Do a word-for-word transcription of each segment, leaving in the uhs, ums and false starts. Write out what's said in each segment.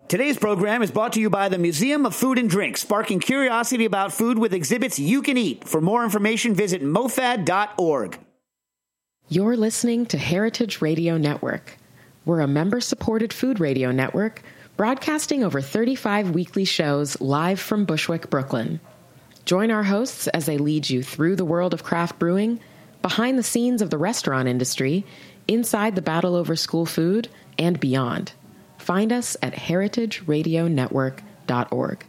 Today's program is brought to you by the Museum of Food and Drink, sparking curiosity about food with exhibits you can eat. For more information, visit mofad dot org. You're listening to Heritage Radio Network. We're a member-supported food radio network broadcasting over thirty-five weekly shows live from Bushwick, Brooklyn. Join our hosts as they lead you through the world of craft brewing, behind the scenes of the restaurant industry, inside the battle over school food, and beyond. Find us at heritage radio network dot org.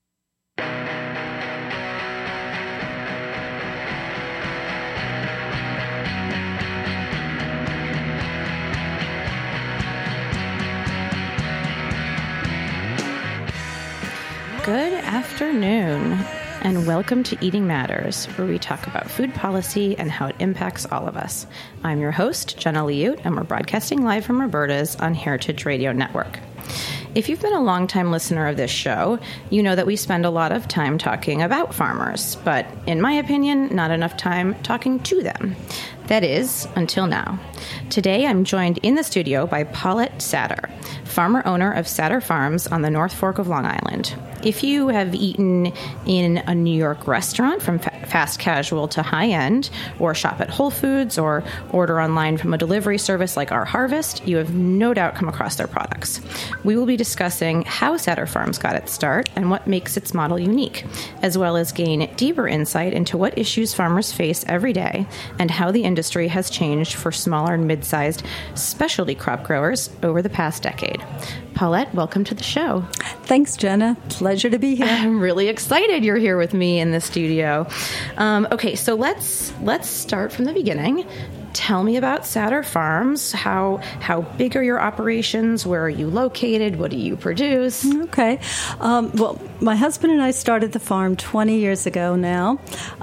Good afternoon, and welcome to Eating Matters, where we talk about food policy and how it impacts all of us. I'm your host, Jenna Liut, and we're broadcasting live from Roberta's on Heritage Radio Network. If you've been a longtime listener of this show, you know that we spend a lot of time talking about farmers, but in my opinion, not enough time talking to them. That is, until now. Today, I'm joined in the studio by Paulette Satter, farmer owner of Satter Farms on the North Fork of Long Island. If you have eaten in a New York restaurant, from fa- fast casual to high-end, or shop at Whole Foods, or order online from a delivery service like Our Harvest, you have no doubt come across their products. We will be discussing how Satter Farms got its start and what makes its model unique, as well as gain deeper insight into what issues farmers face every day and how the industry has changed for smaller and mid-sized specialty crop growers over the past decade. Paulette, welcome to the show. Thanks, Jenna. Pleasure to be here. I'm really excited you're here with me in the studio. Um, okay, so let's let's start from the beginning. Tell me about Satter Farms. How how big are your operations? Where are you located? What do you produce? Okay. Um, well, my husband and I started the farm twenty years ago now.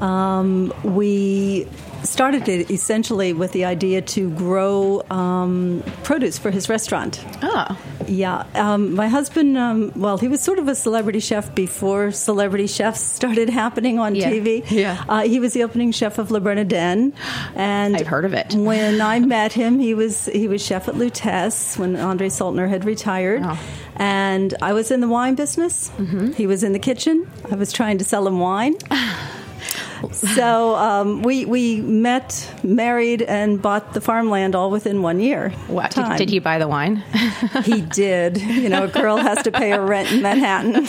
Um, we started it essentially with the idea to grow um, produce for his restaurant. Oh. Yeah. Um, my husband, um, well, he was sort of a celebrity chef before celebrity chefs started happening on yeah. T V. Yeah. Uh, he was the opening chef of Le Bernardin. And I've heard of it. When I met him, he was he was chef at Lutece when Andre Saltner had retired. Oh. And I was in the wine business. Mm-hmm. He was in the kitchen. I was trying to sell him wine. So um, we we met, married, and bought the farmland all within one year. What, did, did he buy the wine? He did. You know, a girl has to pay her rent in Manhattan.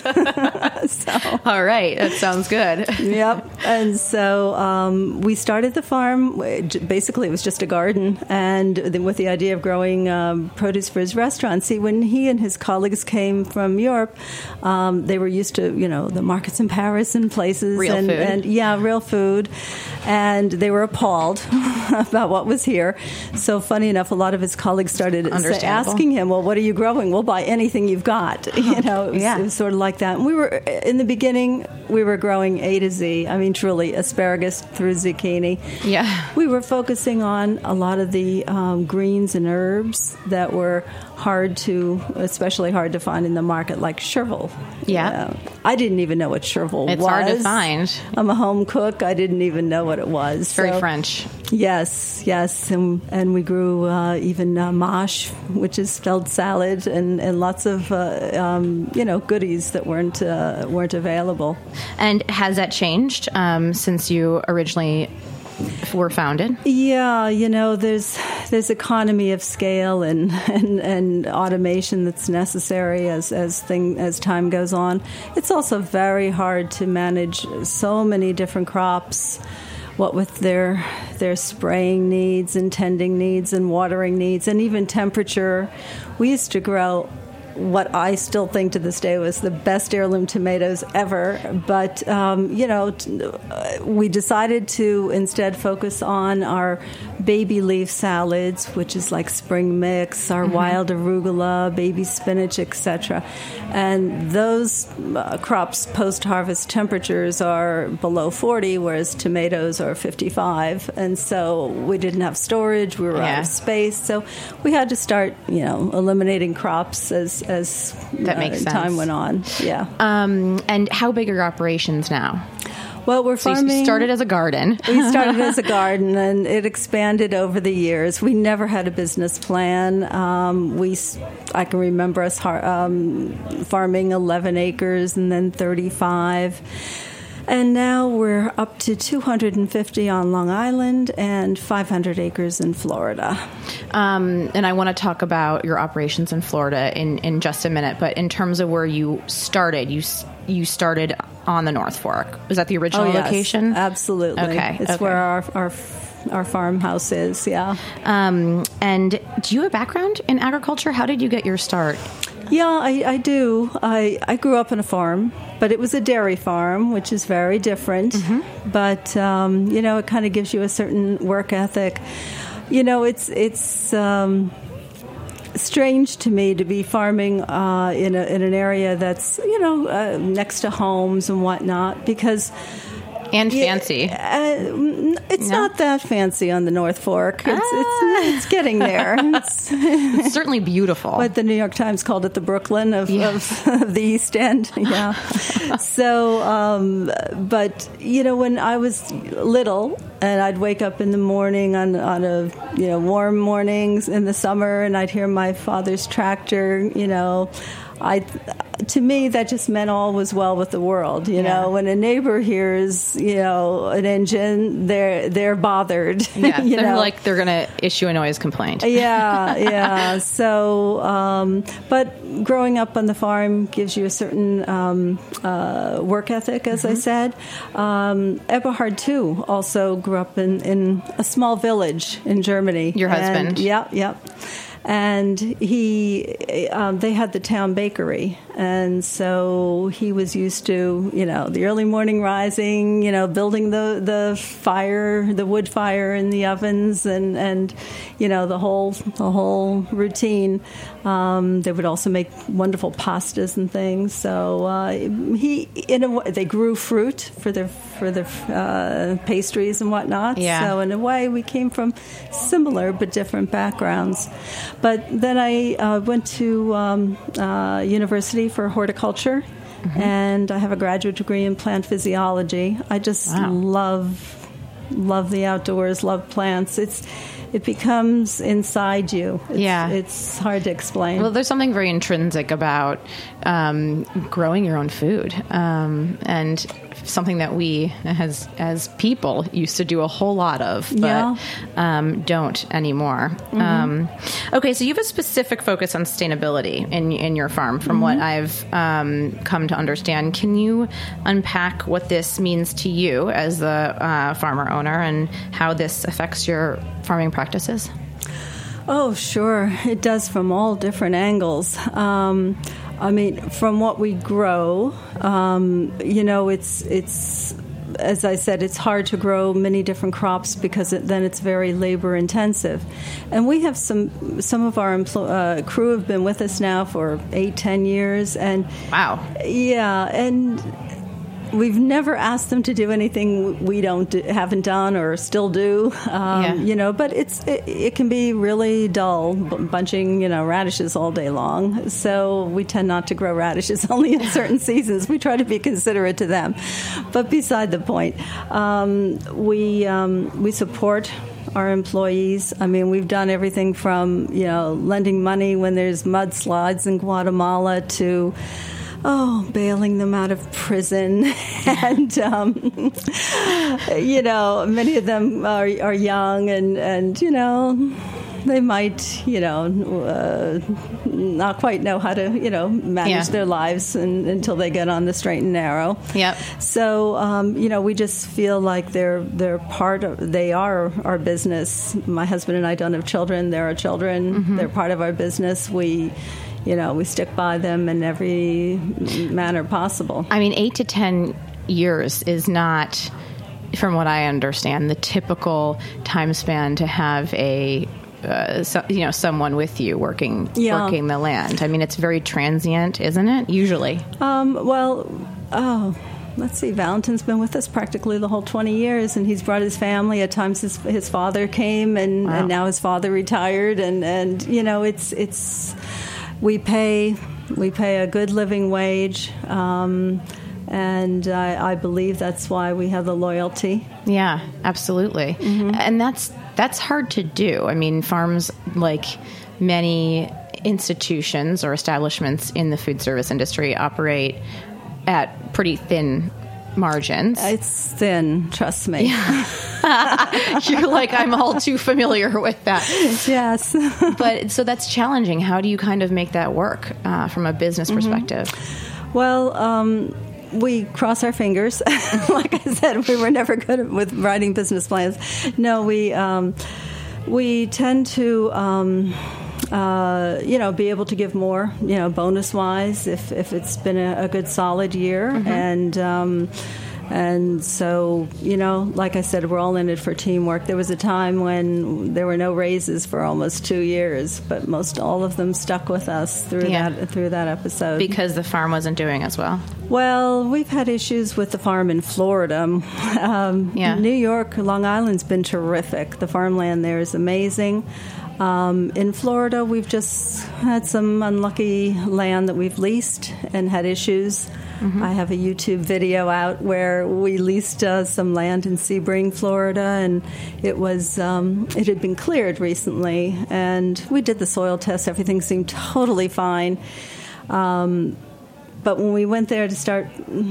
So, all right, that sounds good. Yep. And so um, we started the farm. Basically, it was just a garden, and then with the idea of growing um, produce for his restaurant. See, when he and his colleagues came from Europe, um, they were used to, you know, the markets in Paris and places. Real and, food. And, yeah, real food, and they were appalled about what was here. So funny enough, a lot of his colleagues started asking him, well, what are you growing? We'll buy anything you've got. You know, it was, yeah. it was sort of like that. And we were, in the beginning, we were growing A to Z. I mean, truly, asparagus through zucchini. Yeah. We were focusing on a lot of the um, greens and herbs that were hard to, especially hard to find in the market, like chervil. Yeah. You know, I didn't even know what chervil it's was. It's hard to find. I'm a home cook. I didn't even know what it was. It's very so, French. Yes, yes. And, and we grew uh, even uh, mâche, which is spelled salad, and, and lots of, uh, um, you know, goodies that weren't, uh, weren't available. And has that changed um, since you originally were founded? Yeah, you know, there's there's economy of scale and, and, and automation that's necessary as as thing as time goes on. It's also very hard to manage so many different crops, what with their their spraying needs and tending needs and watering needs and even temperature. We used to grow what I still think to this day was the best heirloom tomatoes ever. But, um, you know, t- we decided to instead focus on our baby leaf salads, which is like spring mix, our mm-hmm. wild arugula, baby spinach, et cetera. And those uh, crops post-harvest temperatures are below forty, whereas tomatoes are fifty-five. And so we didn't have storage. We were yeah. out of space. So we had to start, you know, eliminating crops as as that uh, makes sense. Time went on. Yeah. Um, and how big are your operations now? Well, we're so farming. You started as a garden. We started as a garden, and it expanded over the years. We never had a business plan. Um, we, I can remember us um, farming eleven acres and then thirty-five. And now we're up to two hundred fifty on Long Island and five hundred acres in Florida. Um, and I want to talk about your operations in Florida in, in just a minute. But in terms of where you started, you you started on the North Fork. Was that the original oh, yes, location? Absolutely. Okay. It's okay. where our, our our farmhouse is, yeah. Um, and do you have a background in agriculture? How did you get your start? Yeah, I, I do. I, I grew up on a farm, but it was a dairy farm, which is very different. Mm-hmm. But, um, you know, it kind of gives you a certain work ethic. You know, it's it's um, strange to me to be farming uh, in, a, in an area that's, you know, uh, next to homes and whatnot, because... And fancy. Uh, it's no? not that fancy on the North Fork. It's, ah. it's, it's getting there. It's, it's certainly beautiful. What the New York Times called it, the Brooklyn of, yeah. of, of the East End. Yeah. so, um, but, you know, when I was little and I'd wake up in the morning on, on a, you know, warm mornings in the summer and I'd hear my father's tractor, you know, I, to me, that just meant all was well with the world. You yeah. know, when a neighbor hears, you know, an engine, they're they're bothered. Yeah, you they're know? like they're going to issue a noise complaint. Yeah, yeah. So, um, but growing up on the farm gives you a certain um, uh, work ethic, as mm-hmm. I said. Um, Eberhard too also grew up in, in a small village in Germany. Your husband? And, yeah, yeah. And he, um, they had the town bakery, and so he was used to, you know, the early morning rising, you know, building the, the fire, the wood fire in the ovens, and, and you know, the whole the whole routine. Um, they would also make wonderful pastas and things. So uh, he, in a way, they grew fruit for their for their uh, pastries and whatnot. Yeah. So in a way, we came from similar but different backgrounds. But then I uh, went to um, uh, university for horticulture, mm-hmm. and I have a graduate degree in plant physiology. I just wow. love love the outdoors, love plants. It's it becomes inside you. It's, yeah. It's hard to explain. Well, there's something very intrinsic about um, growing your own food, um, and something that we as as people used to do a whole lot of, but yeah. um, don't anymore. Mm-hmm. Um, okay, so you have a specific focus on sustainability in in your farm, from mm-hmm. what I've um, come to understand. Can you unpack what this means to you as the uh, farmer owner and how this affects your farming practices? Oh, sure. It does from all different angles. Um, I mean, from what we grow, um, you know, it's it's as I said, it's hard to grow many different crops because it, then it's very labor intensive. And we have some some of our empl- uh, crew have been with us now for eight, ten years, and wow, yeah, and we've never asked them to do anything we don't do, haven't done or still do, um, yeah. you know. But it's it, it can be really dull bunching, you know, radishes all day long. So we tend not to grow radishes only in certain seasons. We try to be considerate to them. But beside the point, um, we um, we support our employees. I mean, we've done everything from, you know, lending money when there's mudslides in Guatemala to Oh, bailing them out of prison. and, um, you know, many of them are, are young and, and, you know, they might, you know, uh, not quite know how to, you know, manage yeah. their lives and, until they get on the straight and narrow. Yep. So, um, you know, we just feel like they're they're part of, they are our business. My husband and I don't have children. They're our children. Mm-hmm. They're part of our business. We... You know, we stick by them in every manner possible. I mean, eight to ten years is not, from what I understand, the typical time span to have a, uh, so, you know, someone with you working yeah. working the land. I mean, it's very transient, isn't it? Usually. Um, well, oh. Let's see, Valentin's been with us practically the whole twenty years, and he's brought his family. At times his his father came, and, wow. and now his father retired, and, and you know, it's it's we pay we pay a good living wage. Um, And I, I believe that's why we have the loyalty. Yeah, absolutely. Mm-hmm. And that's that's hard to do. I mean, farms, like many institutions or establishments in the food service industry, operate at pretty thin margins. It's thin, trust me. Yeah. You're like, I'm all too familiar with that. Yes. But so that's challenging. How do you kind of make that work uh, from a business perspective? Mm-hmm. Well, um, we cross our fingers. Like I said, we were never good with writing business plans. No, we um, we tend to, um, uh, you know, be able to give more, you know, bonus-wise if, if it's been a, a good solid year. Mm-hmm. And um, and so, you know, like I said, we're all in it for teamwork. There was a time when there were no raises for almost two years, but most all of them stuck with us through yeah. that through that episode. Because the farm wasn't doing as well. Well, we've had issues with the farm in Florida. Um, yeah. New York, Long Island's been terrific. The farmland there is amazing. Um, in Florida, we've just had some unlucky land that we've leased and had issues. Mm-hmm. I have a YouTube video out where we leased uh, some land in Sebring, Florida, and it was um, it had been cleared recently. And we did the soil test; everything seemed totally fine. Um, but when we went there to start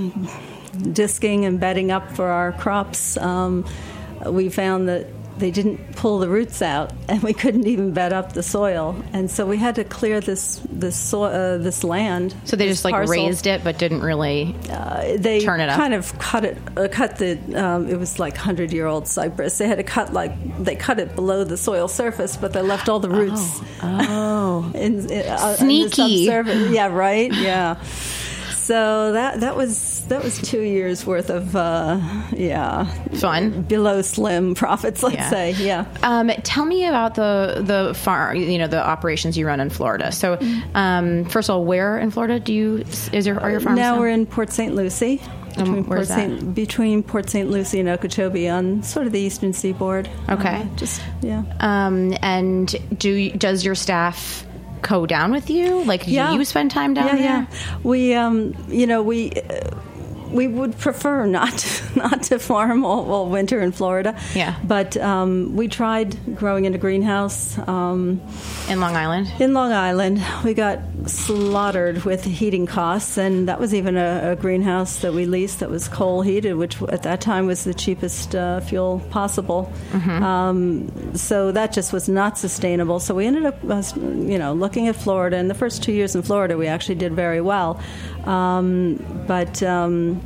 disking and bedding up for our crops, um, we found that they didn't pull the roots out, and we couldn't even bed up the soil. And so we had to clear this this so, uh, this land. So they just like parcel. raised it, but didn't really uh, they turn it up. Kind of cut it, uh, cut the. Um, it was like hundred year old cypress. They had to cut like they cut it below the soil surface, but they left all the roots. Oh, oh. in, in, uh, Sneaky. In the yeah, right. Yeah. So that that was that was two years worth of uh, yeah fun below slim profits. Let's yeah. say yeah. Um, tell me about the the farm, you know, the operations you run in Florida. So um, first of all, where in Florida do you is your are your farms? Now now? we're in Port Saint Lucie. Between, Um, Port Saint, between Port Saint Lucie and Okeechobee on sort of the eastern seaboard. Okay, uh, just yeah. Um, and do you, does your staff go down with you? Like, do yeah. you spend time down yeah, there? Yeah, we, um, you know, we uh, we would prefer not not to farm all, all winter in Florida. Yeah, but um, we tried growing in a greenhouse um, in Long Island. In Long Island, we got slaughtered with heating costs, and that was even a, a greenhouse that we leased that was coal heated, which at that time was the cheapest uh, fuel possible. Mm-hmm. Um, so that just was not sustainable. So we ended up, uh, you know, looking at Florida. In the first two years in Florida, we actually did very well, um, but. Um,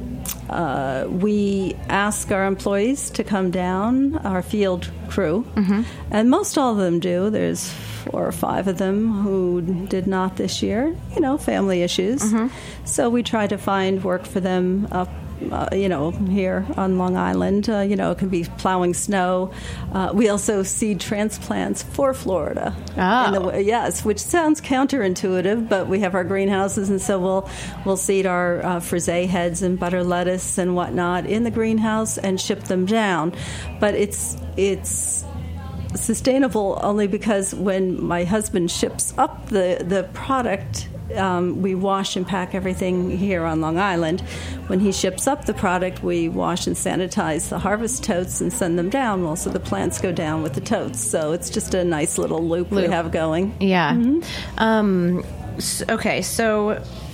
Uh, we ask our employees to come down, our field crew, mm-hmm. and most all of them do. There's four or five of them who did not this year, you know, family issues. Mm-hmm. So we try to find work for them up, uh, you know, here on Long Island. Uh, you know, it can be plowing snow. Uh, we also seed transplants for Florida. Oh. In the, yes, which sounds counterintuitive, but we have our greenhouses, and so we'll we'll seed our uh, frisee heads and butter lettuce and whatnot in the greenhouse and ship them down. But it's it's sustainable only because when my husband ships up the the product. Um, we wash and pack everything here on Long Island. When he ships up the product, we wash and sanitize the harvest totes and send them down. Well, so the plants go down with the totes. So it's just a nice little loop, loop. we have going. Yeah. Mm-hmm. Um, so, okay. So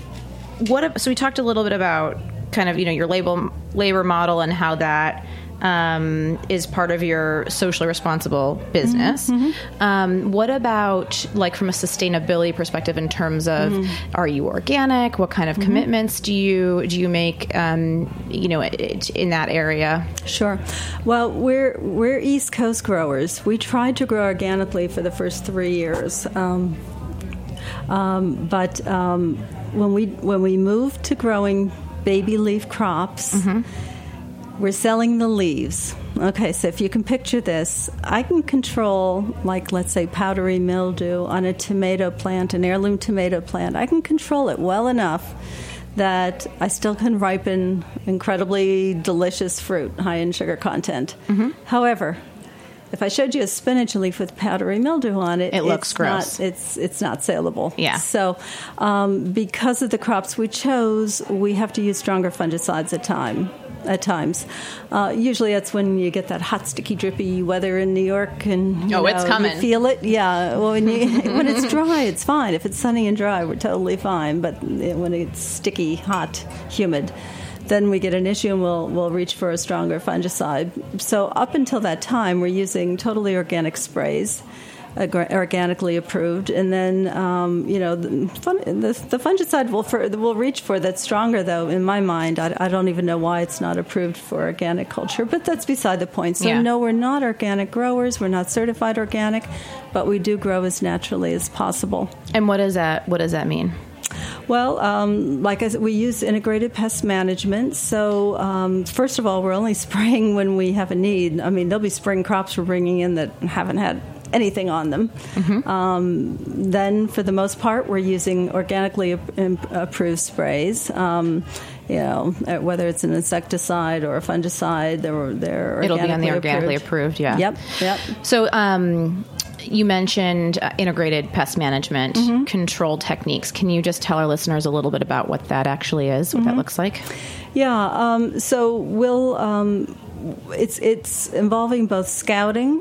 what? So we talked a little bit about kind of, you know, your label labor model and how that um, is part of your socially responsible business. Mm-hmm. Um, what about, like, from a sustainability perspective in terms of, mm-hmm. are you organic? What kind of mm-hmm. commitments do you do you make, um, you know, in that area? Sure. Well, we're we're East Coast growers. We tried to grow organically for the first three years, um, um, but um, when we when we moved to growing baby leaf crops. Mm-hmm. We're selling the leaves. Okay, so if you can picture this, I can control, like, let's say, powdery mildew on a tomato plant, an heirloom tomato plant. I can control it well enough that I still can ripen incredibly delicious fruit, high in sugar content. Mm-hmm. However, if I showed you a spinach leaf with powdery mildew on it, it looks it's gross. Not, it's it's not saleable. Yeah. So um, because of the crops we chose, we have to use stronger fungicides at time. At times, uh, usually that's when you get that hot, sticky, drippy weather in New York, and you oh, know, it's coming. You feel it, yeah. Well, when, you, when it's dry, it's fine. If it's sunny and dry, we're totally fine. But when it's sticky, hot, humid, then we get an issue, and we'll we'll reach for a stronger fungicide. So up until that time, we're using totally organic sprays. Organically approved, and then um, you know the, fun, the, the fungicide will for, will reach for that's stronger. Though in my mind, I, I don't even know why it's not approved for organic culture, but that's beside the point. So yeah. no, we're not organic growers. We're not certified organic, but we do grow as naturally as possible. And what does that what does that mean? Well, um, like I said, we use integrated pest management. So, um, first of all, we're only spraying when we have a need. I mean, there'll be spring crops we're bringing in that haven't had anything on them. Mm-hmm. Um, then, for the most part, we're using organically approved sprays. Um, you know, whether it's an insecticide or a fungicide, they're they're it'll be on the approved. organically approved. Yeah. Yep. Yep. So. Um, You mentioned uh, integrated pest management mm-hmm. control techniques. Can you just tell our listeners a little bit about what that actually is, what mm-hmm. that looks like? Yeah. Um, so we'll um, it's it's involving both scouting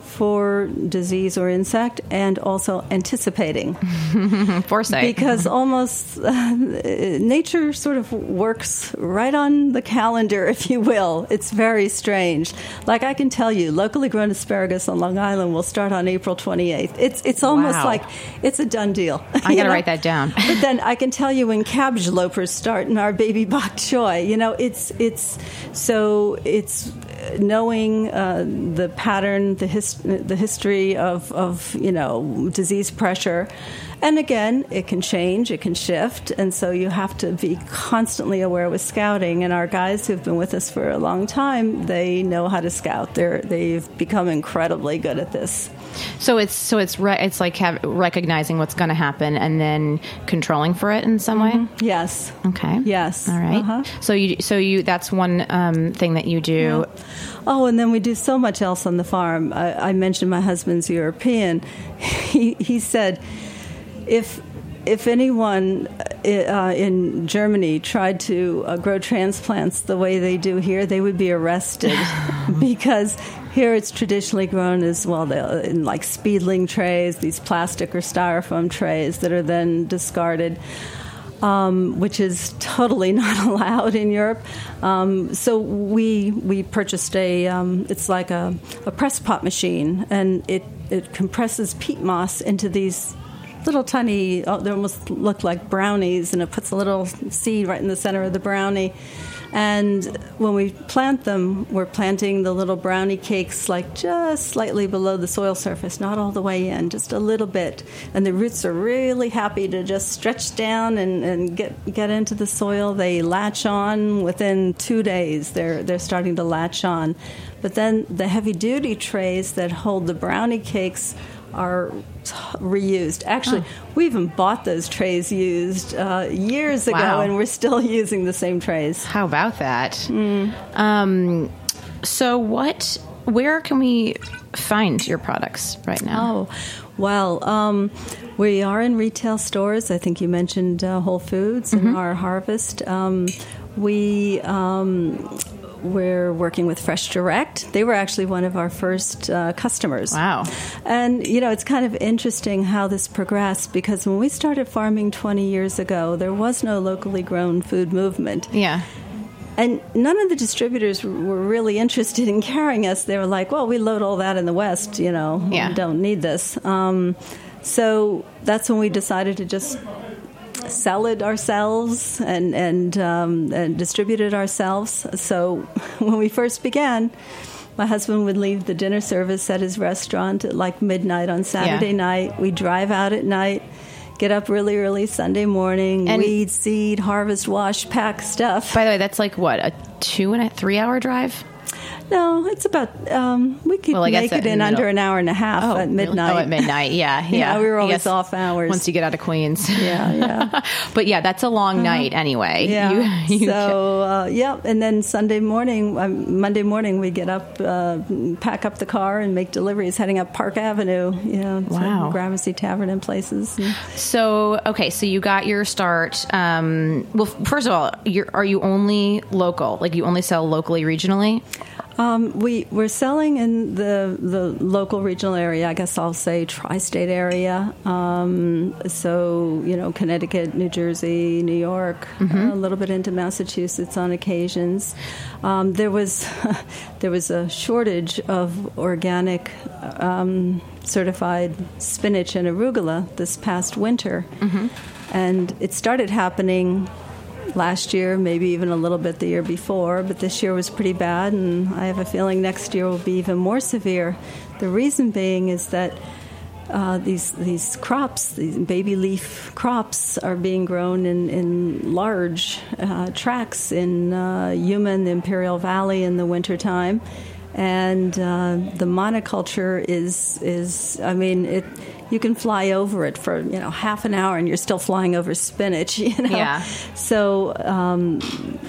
for disease or insect and also anticipating. Foresight. Because almost uh, nature sort of works right on the calendar, if you will. It's very strange. Like I can tell you, locally grown asparagus on Long Island will start on April twenty-eighth. It's it's almost wow. like it's a done deal. I got to write that down. But then I can tell you when cabbage lopers start in our baby bok choy. You know, it's it's so it's knowing uh, the pattern, the his, the history of, of you know disease pressure, and again, it can change, it can shift, and so you have to be constantly aware with scouting. And our guys who've been with us for a long time, they know how to scout. They're they've become incredibly good at this. So it's so it's re- it's like have, recognizing what's going to happen and then controlling for it in some mm-hmm. way. Yes. Okay. Yes. All right. Uh-huh. So you so you that's one um, thing that you do. Yeah. Oh, and then we do so much else on the farm. I, I mentioned my husband's European. He he said, if if anyone uh, in Germany tried to uh, grow transplants the way they do here, they would be arrested because here it's traditionally grown as well in like speedling trays, these plastic or styrofoam trays that are then discarded. Um, which is totally not allowed in Europe. Um, so we we purchased a um, it's like a, a press pot machine, and it, it compresses peat moss into these little tiny, oh, they almost look like brownies, and it puts a little seed right in the center of the brownie. And when we plant them, we're planting the little brownie cakes like just slightly below the soil surface, not all the way in, just a little bit. And the roots are really happy to just stretch down and, and get get into the soil. They latch on within two days. They're they're starting to latch on. But then the heavy-duty trays that hold the brownie cakes are t- reused. Actually, oh. we even bought those trays used uh, years ago, wow. and we're still using the same trays. How about that? Mm. Um, so what, where can we find your products right now? Oh, well, um, we are in retail stores. I think you mentioned uh, Whole Foods mm-hmm. and our Harvest. Um, we... Um, We're working with Fresh Direct. They were actually one of our first uh, customers. Wow. And, you know, it's kind of interesting how this progressed, because when we started farming twenty years ago, there was no locally grown food movement. Yeah. And none of the distributors were really interested in carrying us. They were like, well, we load all that in the West, you know, yeah. we don't need this. Um, so that's when we decided to just sell it ourselves and and, um, and distribute it ourselves. So when we first began, my husband would leave the dinner service at his restaurant at like midnight on Saturday yeah. night. We'd drive out at night, get up really early Sunday morning, and weed, seed, harvest, wash, pack stuff. By the way, that's like what, a two and a three hour drive? No, it's about, um, we could Well, I guess make at- it in no. under an hour and a half Oh, at really? midnight. Oh, at midnight. Yeah. Yeah. Yeah, we were I always guess off hours. Once you get out of Queens. Yeah, yeah. But yeah, that's a long night anyway. Yeah. You- you so, uh, yeah. And then Sunday morning, um, Monday morning, we get up, uh, pack up the car and make deliveries heading up Park Avenue, you know, Wow. to Gramercy Tavern and places. And, So, okay, so you got your start. Um, well, first of all, you're, are you only local? Like you only sell locally, regionally? Um, we we're selling in the the local regional area. I guess I'll say tri-state area. Um, so you know, Connecticut, New Jersey, New York, Mm-hmm. uh, a little bit into Massachusetts on occasions. Um, there was there was a shortage of organic um, certified spinach and arugula this past winter, Mm-hmm. and it started happening last year, maybe even a little bit the year before, but this year was pretty bad, and I have a feeling next year will be even more severe. The reason being is that uh, these these crops, these baby leaf crops, are being grown in, in large uh, tracts in uh, Yuma and the Imperial Valley in the wintertime. And uh, the monoculture is, is I mean, it. You can fly over it for, you know, half an hour and you're still flying over spinach, you know. Yeah. So um,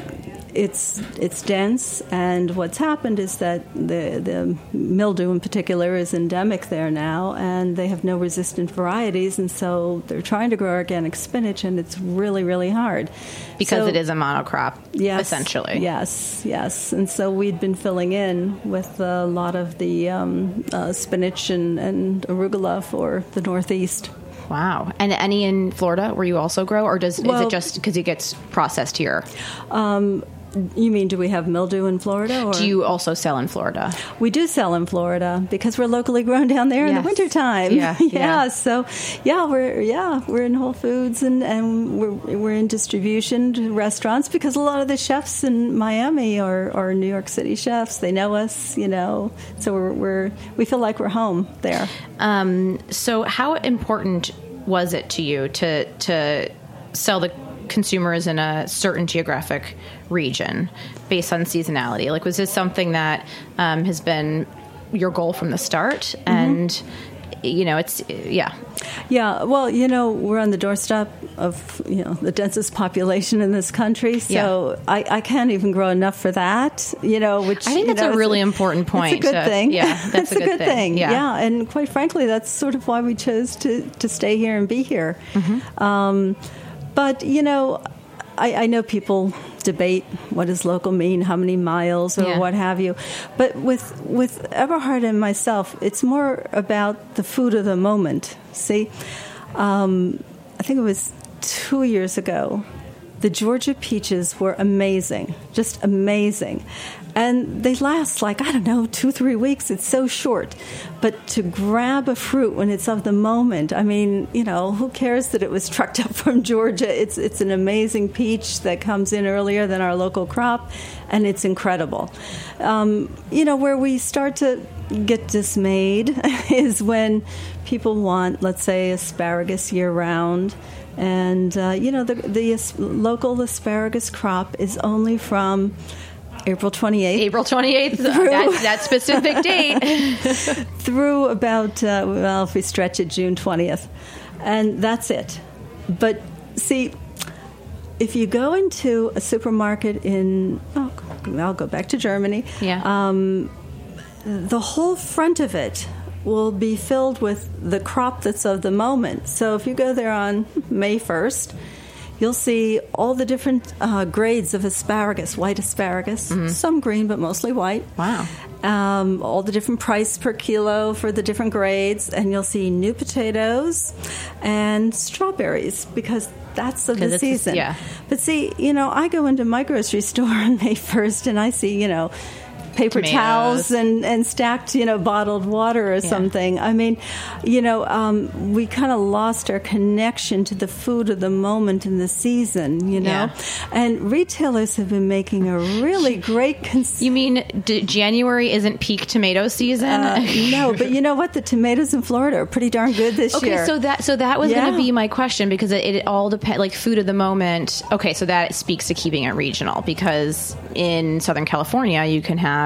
it's it's dense, and what's happened is that the the mildew in particular is endemic there now, and they have no resistant varieties, and so they're trying to grow organic spinach, and it's really, really hard. Because So- it is a monocrop, Yes, essentially. Yes, yes. And so we'd been filling in with a lot of the um, uh, spinach and, and arugula for the Northeast. Wow. And any in Florida where you also grow, or does is Well- it just because it gets processed here? Um, you mean, do we have mildew in Florida? Or? Do you also sell in Florida? We do sell in Florida because we're locally grown down there in Yes. the wintertime. Yeah, yeah. yeah. So, yeah, we're yeah we're in Whole Foods and, and we're we're in distribution to restaurants because a lot of the chefs in Miami are, are New York City chefs. They know us, you know. So we're, we're we feel like we're home there. Um, so how important was it to you to to sell the consumers in a certain geographic region based on seasonality? Like, was this something that um, has been your goal from the start? Mm-hmm. And, you know, it's, yeah. Yeah, well, you know, we're on the doorstep of, you know, the densest population in this country, so Yeah. I, I can't even grow enough for that, you know, which I think you that's know, a is really important point. It's a good to- thing. yeah, that's it's a good good thing. thing. Yeah. Yeah, and quite frankly, that's sort of why we chose to, to stay here and be here. Mm-hmm. Um, but, you know, I, I know people debate what does local mean, how many miles or Yeah. what have you. But with with Eberhard and myself, it's more about the food of the moment. See, um, I think it was two years ago, the Georgia peaches were amazing, just amazing. And they last like, I don't know, two, three weeks. It's so short. But to grab a fruit when it's of the moment, I mean, you know, who cares that it was trucked up from Georgia? It's it's an amazing peach that comes in earlier than our local crop, and it's incredible. Um, you know, where we start to get dismayed is when people want, let's say, asparagus year-round. And, uh, you know, the, the as- local asparagus crop is only from April twenty-eighth. April twenty-eighth, that, that specific date. Through about, uh, well, if we stretch it, June twentieth. And that's it. But see, if you go into a supermarket in, oh, I'll go back to Germany. Yeah. Um, the whole front of it will be filled with the crop that's of the moment. So if you go there on May first, you'll see all the different uh, grades of asparagus, white asparagus, mm-hmm. some green, but mostly white. Wow. Um, all the different price per kilo for the different grades, and you'll see new potatoes and strawberries because that's of the it's- season. yeah. But see, you know, I go into my grocery store on May first and I see, you know, paper Tomatoes. towels and, and stacked, you know, bottled water or something. I mean, you know, um, we kind of lost our connection to the food of the moment in the season, you know. Yeah. And retailers have been making a really great... Cons- You mean d- January isn't peak tomato season? uh, no, but you know what? The tomatoes in Florida are pretty darn good this Okay, year. so that so that was going Yeah. to be my question because it, it all depends. Like food of the moment. Okay, so that speaks to keeping it regional because in Southern California you can have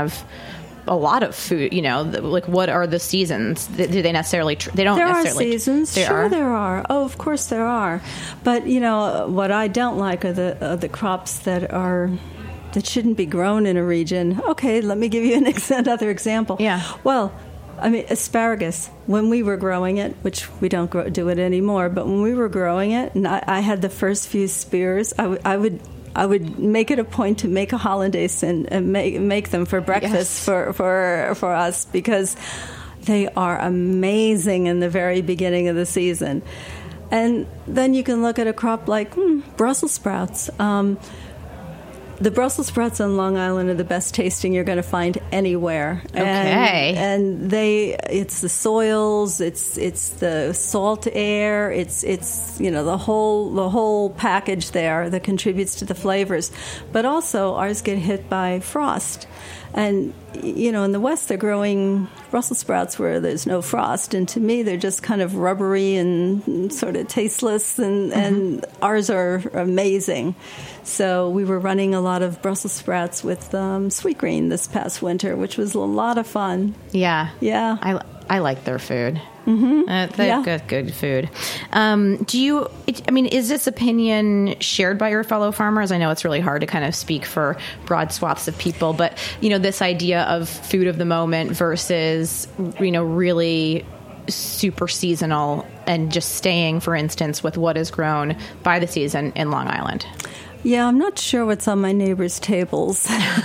have a lot of food, you know, like what are the seasons? Do they necessarily, tr- they don't there necessarily. There are seasons. There sure are? there are. Oh, of course there are. But, you know, what I don't like are the, are the crops that are, that shouldn't be grown in a region. Okay, let me give you an ex- another example. Yeah. Well, I mean, asparagus, when we were growing it, which we don't grow, do it anymore, but when we were growing it, and I, I had the first few spears, I, w- I would... I would make it a point to make a hollandaise and, and make make them for breakfast yes. for, for for us because they are amazing in the very beginning of the season. And then you can look at a crop like hmm, Brussels sprouts. Um, the Brussels sprouts on Long Island are the best tasting you're going to find anywhere. Okay. And, and they, it's the soils, it's it's the salt air, it's it's you know the whole the whole package there that contributes to the flavors. But also ours get hit by frost. And, you know, in the West, they're growing Brussels sprouts where there's no frost. And to me, they're just kind of rubbery and sort of tasteless. And, mm-hmm. and ours are amazing. So we were running a lot of Brussels sprouts with um, Sweetgreen this past winter, which was a lot of fun. Yeah. Yeah. I, I like their food. Mm-hmm. Uh, they're yeah. good, good food. Um, do you, it, I mean, is this opinion shared by your fellow farmers? I know it's really hard to kind of speak for broad swaths of people, but, you know, this idea of food of the moment versus, you know, really super seasonal and just staying, for instance, with what is grown by the season in Long Island. Yeah, I'm not sure what's on my neighbors' tables.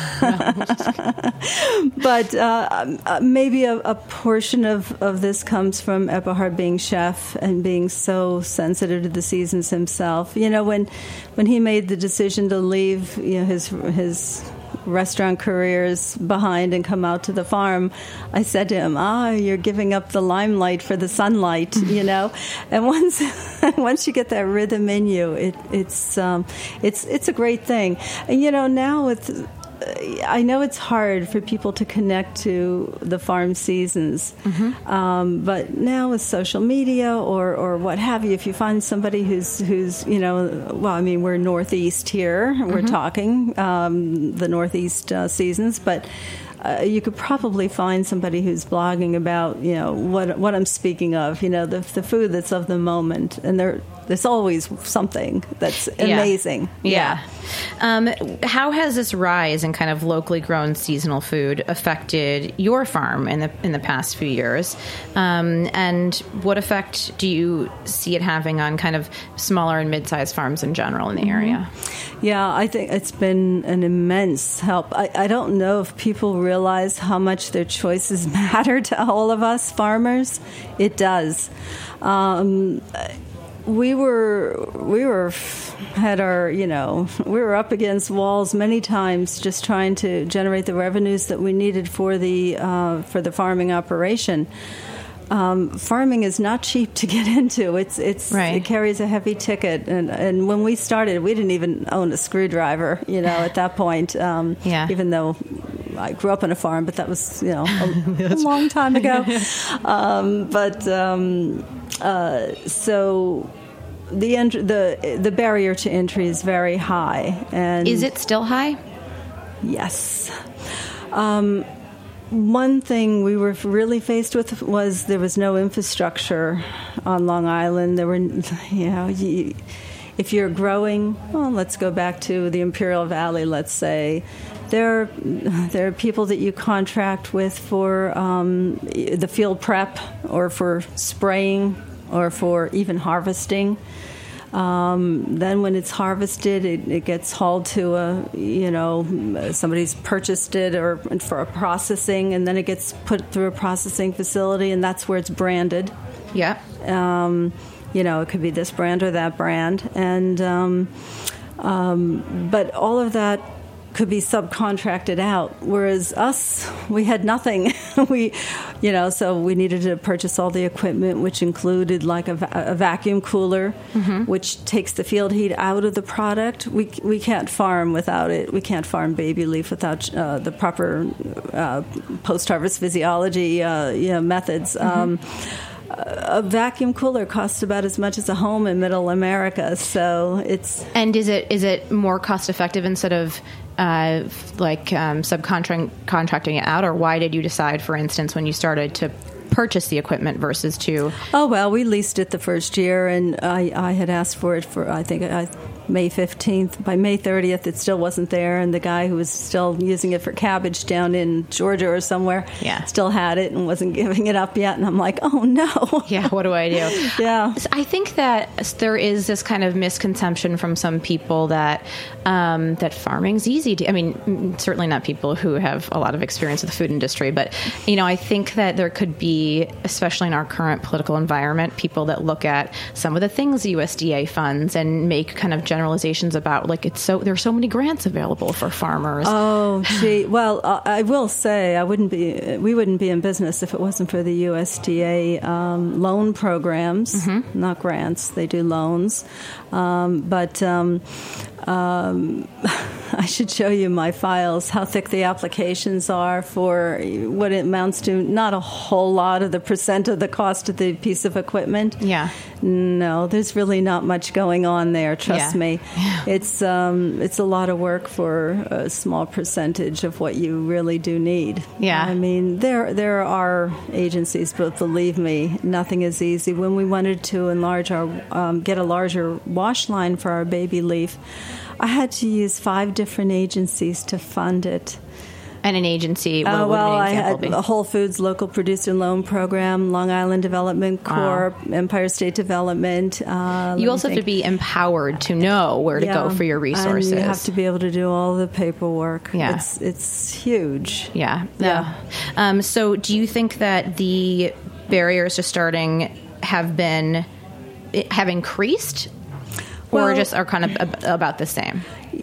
But uh, maybe a, a portion of, of this comes from Eberhard being chef and being so sensitive to the seasons himself. You know, when when he made the decision to leave, you know, his his restaurant careers behind and come out to the farm, I said to him, ah, you're giving up the limelight for the sunlight, you know. And once once you get that rhythm in you, it, it's um, it's it's a great thing. And you know, now with I know it's hard for people to connect to the farm seasons, mm-hmm. um, but now with social media or, or what have you, if you find somebody who's who's you know, well, I mean, we're Northeast here, mm-hmm. we're talking um, the Northeast uh, seasons, but uh, you could probably find somebody who's blogging about you know what what I'm speaking of, you know, the the food that's of the moment, and there there's always something that's amazing. Yeah. yeah. Um, how has this rise in kind of locally grown seasonal food affected your farm in the in the past few years? Um, and what effect do you see it having on kind of smaller and mid-sized farms in general in the area? Yeah, I think it's been an immense help. I, I don't know if people realize how much their choices matter to all of us farmers. It does. Um, We were, we were, had our, you know, we were up against walls many times just trying to generate the revenues that we needed for the uh, for the farming operation. Um, farming is not cheap to get into. It's it's right. It carries a heavy ticket, and and when we started, we didn't even own a screwdriver. You know, at that point, um, yeah. even though I grew up on a farm, but that was you know a, a long time ago. um, but um, uh, so. The, ent- the the barrier to entry is very high, and is it still high? Yes. Um, one thing we were really faced with was there was no infrastructure on Long Island. There were, you know, you, if you're growing, well, let's go back to the Imperial Valley. Let's say there there are people that you contract with for um, the field prep or for spraying. Or for even harvesting. Um, then when it's harvested, it, it gets hauled to a, you know, somebody's purchased it or for a processing, and then it gets put through a processing facility, and that's where it's branded. Yeah. Um, you know, it could be this brand or that brand. And um, um, but all of that could be subcontracted out, whereas us, we had nothing. we, you know, so we needed to purchase all the equipment, which included like a, va- a vacuum cooler, mm-hmm. which takes the field heat out of the product. We we can't farm without it. We can't farm baby leaf without uh, the proper uh, post-harvest physiology uh, you know, methods. Mm-hmm. Um, a vacuum cooler costs about as much as a home in Middle America, so it's. And is it is it more cost effective instead of uh, like um, subcontracting contracting it out, or why did you decide, for instance, when you started to purchase the equipment versus to? Oh, well, we leased it the first year, and I, I had asked for it for, I think, I, May fifteenth. By May thirtieth, it still wasn't there, and the guy who was still using it for cabbage down in Georgia or somewhere yeah. still had it and wasn't giving it up yet, and I'm like, oh, no. Yeah, what do I do? Yeah. I think that there is this kind of misconception from some people that um, that farming's easy to, I mean, certainly not people who have a lot of experience with the food industry, but, you know, I think that there could be, especially in our current political environment, people that look at some of the things U S D A funds and make kind of generalizations about, like, it's so there's so many grants available for farmers. Oh, gee. Well, uh, I will say I wouldn't be we wouldn't be in business if it wasn't for the U S D A um, loan programs, mm-hmm. not grants. They do loans, um, but. Um, Um, I should show you my files, how thick the applications are for what it amounts to. Not a whole lot of the percent of the cost of the piece of equipment. Yeah. No, there's really not much going on there. Trust yeah. me. Yeah. It's um, it's a lot of work for a small percentage of what you really do need. Yeah. I mean, there there are agencies, but believe me, nothing is easy. When we wanted to enlarge our, um, get a larger wash line for our baby leaf, I had to use five different agencies to fund it. And an agency, what uh, would well, an I example had be? a Whole Foods Local Producer Loan Program, Long Island Development Corp, wow. Empire State Development. Uh, you also have to be empowered to know where to yeah, go for your resources. And you have to be able to do all the paperwork. Yeah. It's, it's huge. Yeah. Yeah. Um, so do you think that the barriers to starting have been, have increased? Or Well, just are kind of ab- about the same?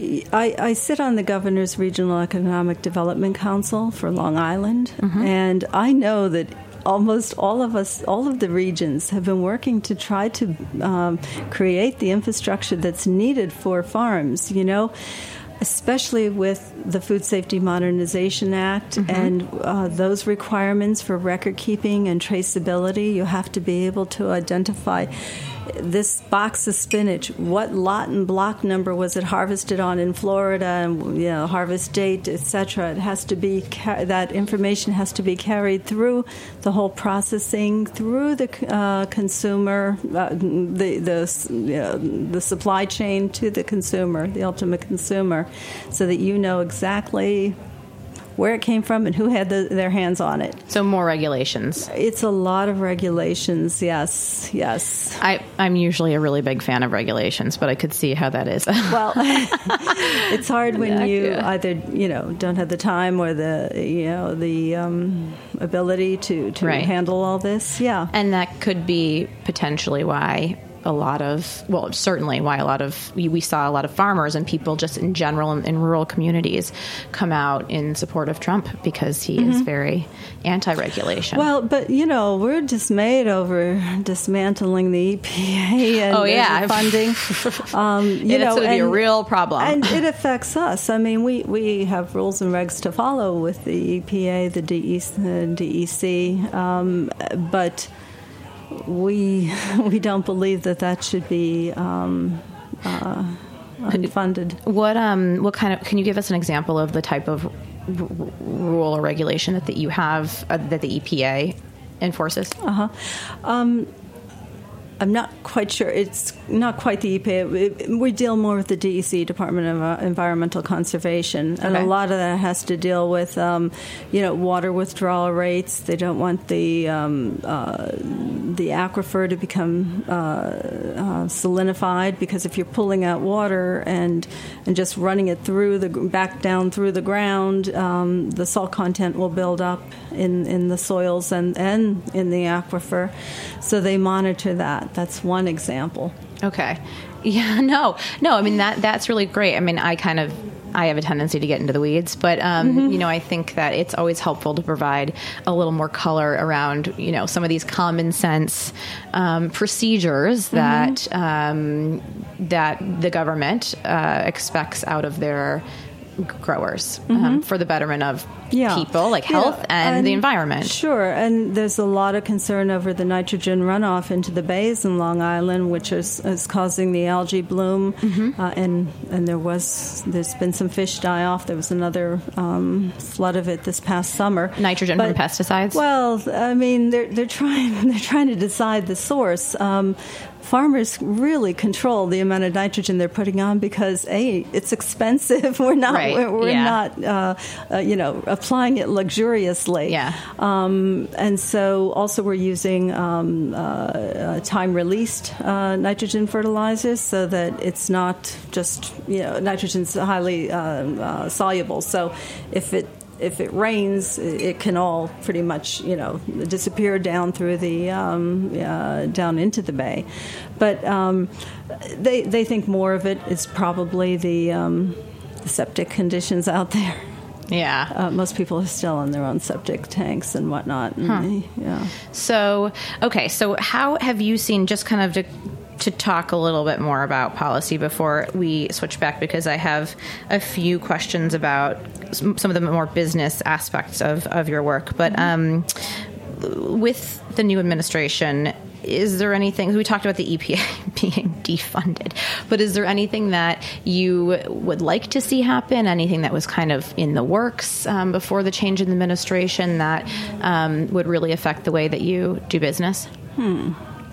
I, I sit on the Governor's Regional Economic Development Council for Long Island, mm-hmm. and I know that almost all of us, all of the regions have been working to try to um, create the infrastructure that's needed for farms, you know, especially with the Food Safety Modernization Act mm-hmm. and uh, those requirements for record keeping and traceability. You have to be able to identify this box of spinach, what lot and block number was it harvested on in Florida, and you know, harvest date, et cetera. It has to be that information has to be carried through the whole processing, through the uh, consumer, uh, the the uh, the supply chain to the consumer, the ultimate consumer, so that you know exactly where it came from and who had the, their hands on it. So more regulations. It's a lot of regulations, yes, yes. I, I'm usually a really big fan of regulations, but I could see how that is. Well, it's hard when yeah, you yeah. either, you know, don't have the time or the, you know, the um, ability to, to right. handle all this, yeah. And that could be potentially why a lot of, well, certainly why a lot of, we, we saw a lot of farmers and people just in general in, in rural communities come out in support of Trump because he mm-hmm. is very anti-regulation. Well, but, you know, we're dismayed over dismantling the E P A and oh, yeah. funding. um, you yeah, know, it's going to be a and, real problem. And it affects us. I mean, we, we have rules and regs to follow with the E P A, the D E C, um, but we we don't believe that that should be um, uh, unfunded. What um what kind of, can you give us an example of the type of r- rule or regulation that, that you have uh, that the E P A enforces? Uh-huh. Um, I'm not quite sure. It's not quite the E P A. We deal more with the D E C, Department of Environmental Conservation, and okay. a lot of that has to deal with, um, you know, water withdrawal rates. They don't want the um, uh, the aquifer to become uh, uh, salinified, because if you're pulling out water and and just running it through the back down through the ground, um, the salt content will build up in, in the soils and, and in the aquifer. So they monitor that. That's one example. Okay. Yeah, no, no, I mean, that that's really great. I mean, I kind of, I have a tendency to get into the weeds, but, um, mm-hmm. you know, I think that it's always helpful to provide a little more color around, you know, some of these common sense um, procedures that, mm-hmm. um, that the government uh, expects out of their growers mm-hmm. um, for the betterment of yeah. people, like health yeah. and, and the environment. Sure, and there's a lot of concern over the nitrogen runoff into the bays in Long Island, which is, is causing the algae bloom. Mm-hmm. Uh, and and there was there's been some fish die off. There was another um, flood of it this past summer. Nitrogen but, from pesticides. Well, I mean, they're they're trying they're trying to decide the source. Um, Farmers really control the amount of nitrogen they're putting on because a it's expensive. We're not right. we're, we're yeah. not uh, uh, you know applying it luxuriously. Yeah. Um, and so also we're using um, uh, uh, time released uh, nitrogen fertilizers so that it's not just you know nitrogen's highly uh, uh, soluble. So if it If it rains, it can all pretty much, you know, disappear down through the um, uh, down into the bay. But um, they they think more of it is probably the, um, the septic conditions out there. Yeah, uh, most people are still in their own septic tanks and whatnot. And huh. they, yeah. So okay, so how have you seen just kind of to, to talk a little bit more about policy before we switch back, because I have a few questions about some of the more business aspects of, of your work. But um, with the new administration, is there anything, we talked about the E P A being defunded, but is there anything that you would like to see happen, anything that was kind of in the works um, before the change in the administration that um, would really affect the way that you do business? Hmm.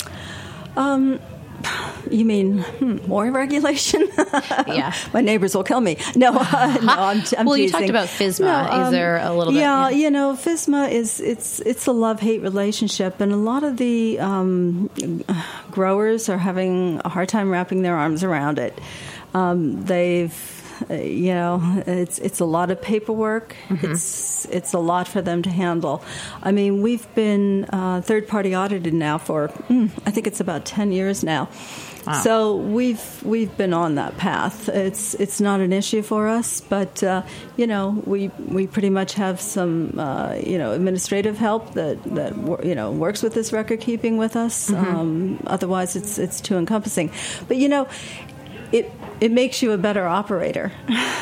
Um, You mean hmm, more regulation? Yeah, my neighbors will kill me. No, uh, no, I'm, I'm well, teasing. You talked about FSMA. No, um, is there a little yeah, bit? Yeah, you know, FSMA is it's it's a love-hate relationship, and a lot of the um, growers are having a hard time wrapping their arms around it. Um, they've Uh, you know, it's it's a lot of paperwork. Mm-hmm. It's it's a lot for them to handle. I mean, we've been uh, third party audited now for mm, I think it's about ten years now. Wow. So we've we've been on that path. It's it's not an issue for us, but uh, you know, we we pretty much have some uh, you know administrative help that that you know works with this record keeping with us. Mm-hmm. Um, otherwise, it's it's too encompassing. But you know, it. It makes you a better operator.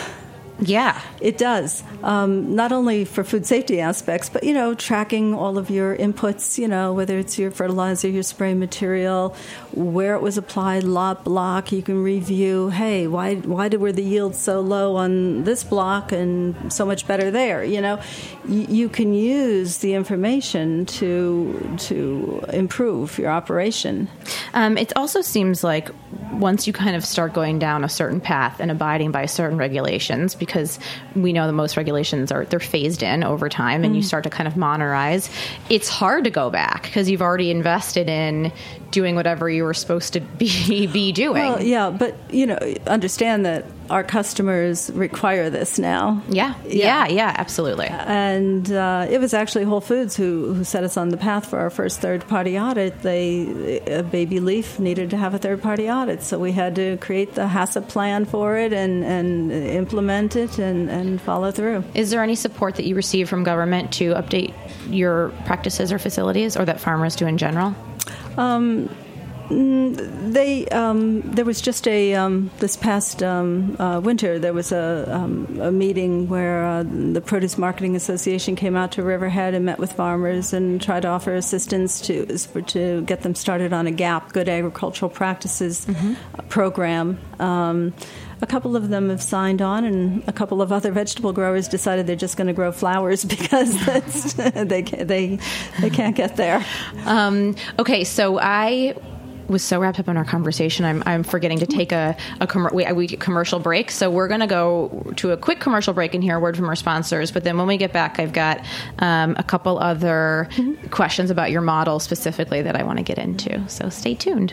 Yeah. It does. Um, not only for food safety aspects, but, you know, tracking all of your inputs, you know, whether it's your fertilizer, your spray material, where it was applied, lot block. You can review, hey, why why did, were the yields so low on this block and so much better there? You know, y- you can use the information to to improve your operation. Um, it also seems like once you kind of start going down a certain path and abiding by certain regulations, because we know that most regulations are they're phased in over time, and mm. you start to kind of monetize, it's hard to go back because you've already invested in doing whatever you were supposed to be be doing. Well, yeah, but you know, understand that our customers require this now. Yeah, yeah, yeah, yeah absolutely. And uh, it was actually Whole Foods who, who set us on the path for our first third-party audit. They, a Baby Leaf needed to have a third-party audit, so we had to create the HACCP plan for it and, and implement it and, and follow through. Is there any support that you receive from government to update your practices or facilities, or that farmers do in general? Um, They um, there was just a um, this past um, uh, winter there was a, um, a meeting where uh, the Produce Marketing Association came out to Riverhead and met with farmers and tried to offer assistance to to get them started on a GAP, Good Agricultural Practices mm-hmm. program. Um, A couple of them have signed on, and a couple of other vegetable growers decided they're just going to grow flowers because that's, they can't, they they can't get there. Um, okay, so I was so wrapped up in our conversation, I'm I'm forgetting to take a a, com- we, we commercial break. So we're going to go to a quick commercial break and hear a word from our sponsors. But then when we get back, I've got um, a couple other mm-hmm. questions about your model specifically that I want to get into. So stay tuned.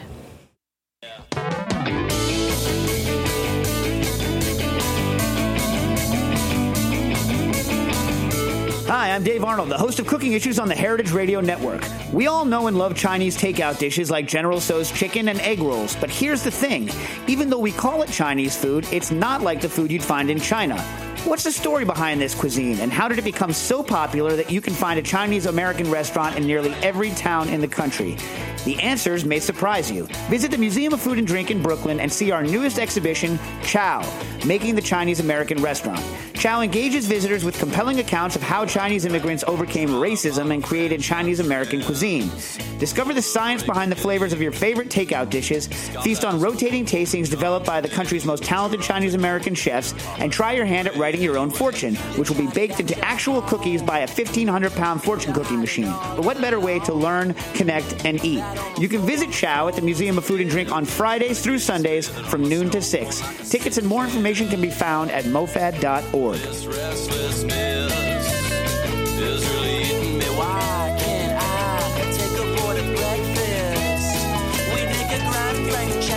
Hi, I'm Dave Arnold, the host of Cooking Issues on the Heritage Radio Network. We all know and love Chinese takeout dishes like General Tso's chicken and egg rolls. But here's the thing. Even though we call it Chinese food, it's not like the food you'd find in China. What's the story behind this cuisine, and how did it become so popular that you can find a Chinese-American restaurant in nearly every town in the country? The answers may surprise you. Visit the Museum of Food and Drink in Brooklyn and see our newest exhibition, Chow, Making the Chinese American Restaurant. Chow engages visitors with compelling accounts of how Chinese immigrants overcame racism and created Chinese American cuisine. Discover the science behind the flavors of your favorite takeout dishes, feast on rotating tastings developed by the country's most talented Chinese American chefs, and try your hand at writing your own fortune, which will be baked into actual cookies by a fifteen hundred pound fortune cookie machine. But what better way to learn, connect, and eat? You can visit Chow at the Museum of Food and Drink on Fridays through Sundays from noon to six. Tickets and more information can be found at mofad dot org. This restlessness is really eating me. Why can't I take a board at breakfast? We make a grand French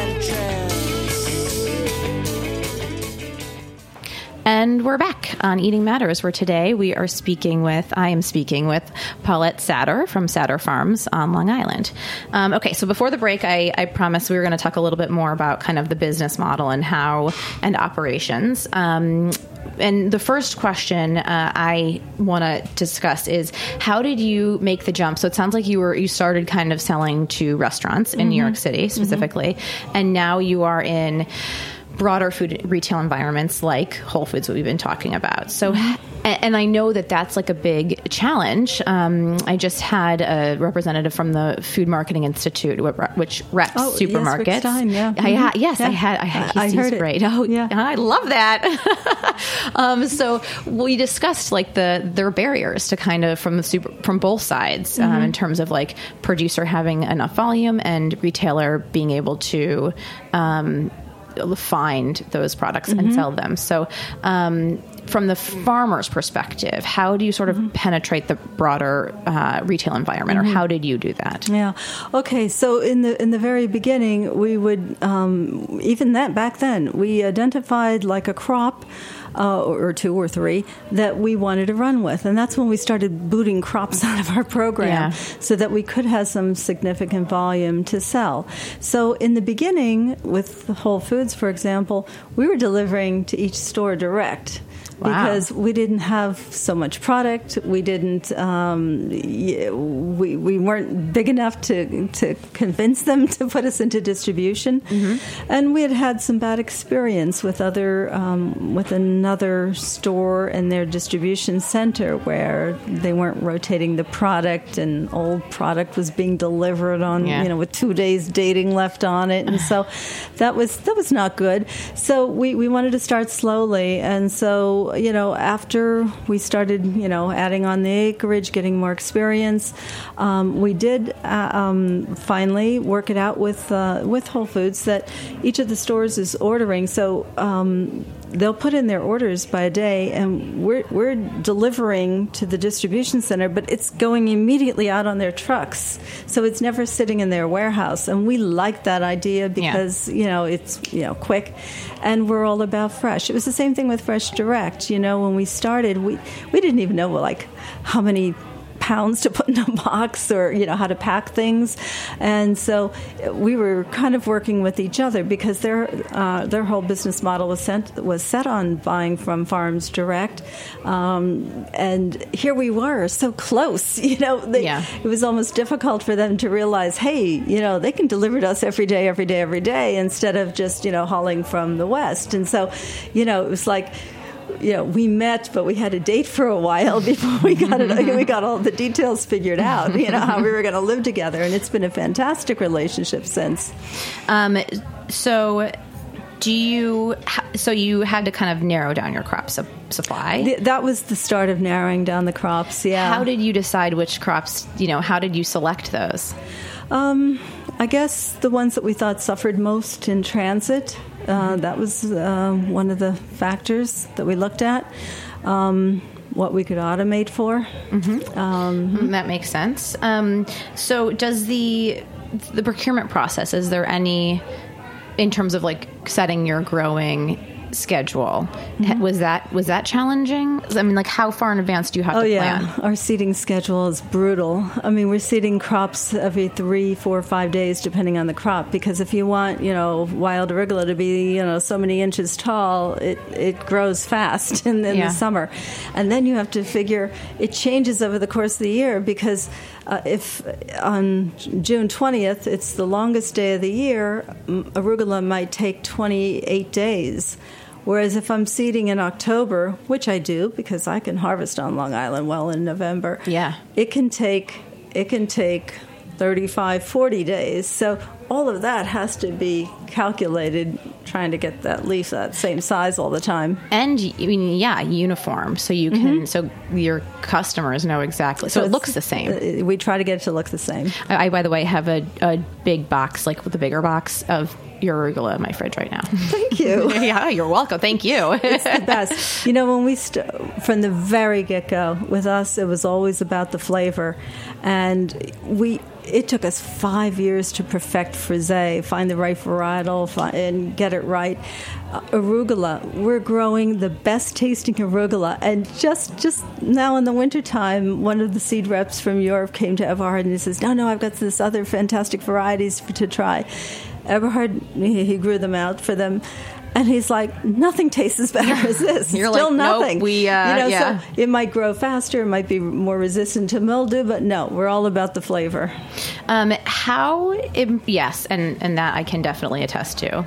entrance. And we're back on Eating Matters, where today we are speaking with, I am speaking with Paulette Satter from Satter Farms on Long Island. Um, okay, so before the break, I, I promised we were going to talk a little bit more about kind of the business model and how, and operations. Um, and the first question uh, I want to discuss is, how did you make the jump? So it sounds like you were, you started kind of selling to restaurants in mm-hmm. New York City specifically, mm-hmm. and now you are in broader food retail environments like Whole Foods that we've been talking about. So, and I know that that's like a big challenge. Um, I just had a representative from the Food Marketing Institute, which reps oh, supermarkets. Yes, Rick Stein, yeah. I ha- yes, yeah. I had. I, had, I heard it. Great. It. Oh, yeah. I love that. um, so we discussed like the their barriers to kind of from the super from both sides mm-hmm. um, in terms of like producer having enough volume and retailer being able to Um, find those products mm-hmm. and sell them. So um, from the farmer's perspective, how do you sort of mm-hmm. penetrate the broader uh, retail environment, mm-hmm. or how did you do that? Yeah. Okay. So in the in the very beginning, we would, um, even that back then, we identified like a crop Uh, or two or three that we wanted to run with. And that's when we started booting crops out of our program yeah. so that we could have some significant volume to sell. So in the beginning, with Whole Foods, for example, we were delivering to each store direct. Wow. Because we didn't have so much product, we didn't, um, we we weren't big enough to to convince them to put us into distribution, mm-hmm. and we had had some bad experience with other um, with another store in their distribution center where they weren't rotating the product, and old product was being delivered on yeah. you know with two days dating left on it, and so that was that was not good. So we we wanted to start slowly, and so. You know, after we started, you know, adding on the acreage, getting more experience, um, we did uh, um, finally work it out with uh, with Whole Foods that each of the stores is ordering. So um, they'll put in their orders by a day, and we're we're delivering to the distribution center, but it's going immediately out on their trucks. So it's never sitting in their warehouse, and we like that idea because yeah. you know it's you know quick, and we're all about fresh. It was the same thing with Fresh Direct. You know, when we started, we, we didn't even know like how many pounds to put in a box or, you know, how to pack things. And so we were kind of working with each other because their uh, their whole business model was sent, was set on buying from farms direct. Um, and here we were so close, you know, they, yeah. it was almost difficult for them to realize, hey, you know, they can deliver to us every day, every day, every day instead of just, you know, hauling from the West. And so, you know, it was like, you know, we met, but we had a date for a while before we got it. We got all the details figured out. You know how we were going to live together, and it's been a fantastic relationship since. Um, so, do you? So you had to kind of narrow down your crop su- supply. The, that was the start of narrowing down the crops. Yeah. How did you decide which crops? You know, how did you select those? Um, I guess the ones that we thought suffered most in transit. Uh, that was uh, one of the factors that we looked at. Um, what we could automate for. Mm-hmm. Um, that makes sense. Um, so, does the the procurement process? Is there any, in terms of like setting your growing schedule, mm-hmm. was that was that challenging? I mean, like, how far in advance do you have oh, to yeah. plan? Our seeding schedule is brutal. I mean, we're seeding crops every three, four, five days, depending on the crop. Because if you want, you know, wild arugula to be, you know, so many inches tall, it, it grows fast in, in yeah. the summer. And then you have to figure it changes over the course of the year, because uh, if on June twentieth, it's the longest day of the year, arugula might take twenty-eight days. Whereas if I'm seeding in October, which I do because I can harvest on Long Island well in November, yeah. it can take it can take thirty-five, forty days. So all of that has to be calculated, trying to get that leaf that same size all the time. And, I mean, yeah, uniform. So you can, mm-hmm. so your customers know exactly. So, so it looks the same. We try to get it to look the same. I, I by the way, have a, a big box, like with a bigger box of your arugula in my fridge right now. Thank you. Yeah, you're welcome. Thank you. It's the best. You know, when we, st- from the very get-go, with us, it was always about the flavor. And we... It took us five years to perfect Frisée, find the right varietal, find, and get it right. Uh, arugula, we're growing the best tasting arugula. And just just now in the wintertime, one of the seed reps from Europe came to Everhard and he says, no, no, I've got this other fantastic varieties for, to try. Everhard, he, he grew them out for them. And he's like, nothing tastes as better as this. You're Still like, nothing. Nope, we, uh, you know, yeah. So it might grow faster, it might be more resistant to mildew, but no, we're all about the flavor. Um, how, it, yes, and, and that I can definitely attest to.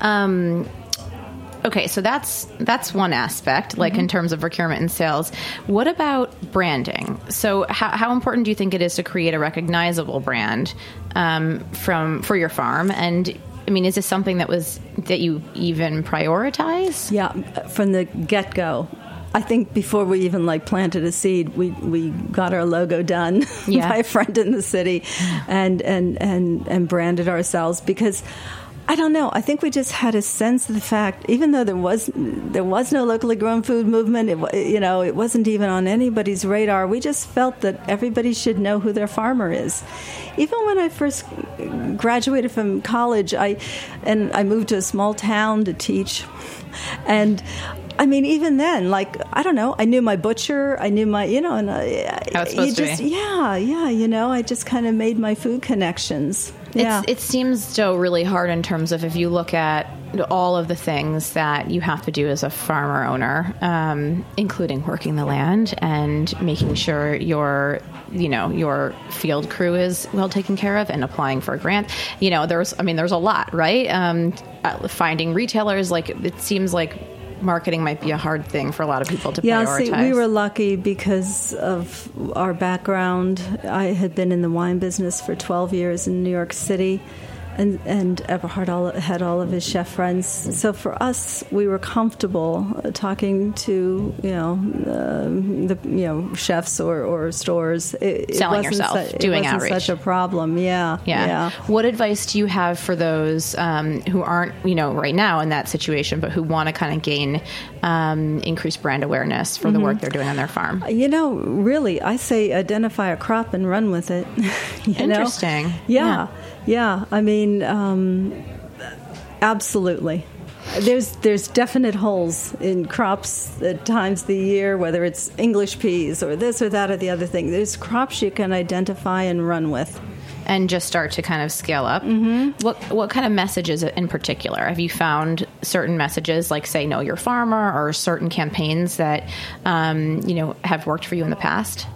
Um, okay, so that's that's one aspect, like mm-hmm. in terms of procurement and sales. What about branding? So how, how important do you think it is to create a recognizable brand um, from for your farm? And I mean, is this something that was that you even prioritize? Yeah, from the get-go. I think before we even like planted a seed, we, we got our logo done yeah. by a friend in the city, and, and and and branded ourselves, because I don't know. I think we just had a sense of the fact, even though there was there was no locally grown food movement, it, you know, it wasn't even on anybody's radar. We just felt that everybody should know who their farmer is. Even when I first graduated from college, I and I moved to a small town to teach, and I mean, even then, like, I don't know, I knew my butcher, I knew my, you know, and I, How it's supposed you just, to be. yeah, yeah, you know, I just kind of made my food connections. Yeah. It's, it seems so really hard in terms of if you look at all of the things that you have to do as a farmer owner, um, including working the land and making sure your, you know, your field crew is well taken care of and applying for a grant. You know, there's, I mean, there's a lot, right? Um, uh, finding retailers, like, it seems like marketing might be a hard thing for a lot of people to yeah, prioritize. Yeah, see, we were lucky because of our background. I had been in the wine business for twelve years in New York City, and and Everhard all, had all of his chef friends. So for us, we were comfortable talking to you know uh, the you know chefs or, or stores. It, Selling it yourself, su- doing it wasn't outreach. Such a problem. Yeah, yeah, yeah. What advice do you have for those um, who aren't you know right now in that situation, but who want to kind of gain um, increased brand awareness for mm-hmm. the work they're doing on their farm? You know, really, I say identify a crop and run with it. you Interesting. Know? Yeah. yeah. Yeah, I mean, um, absolutely. There's there's definite holes in crops at times of the year, whether it's English peas or this or that or the other thing. There's crops you can identify and run with. And just start to kind of scale up. Mm-hmm. What what kind of messages in particular? Have you found certain messages, like, say, Know Your Farmer, or certain campaigns that, um, you know, have worked for you in the past?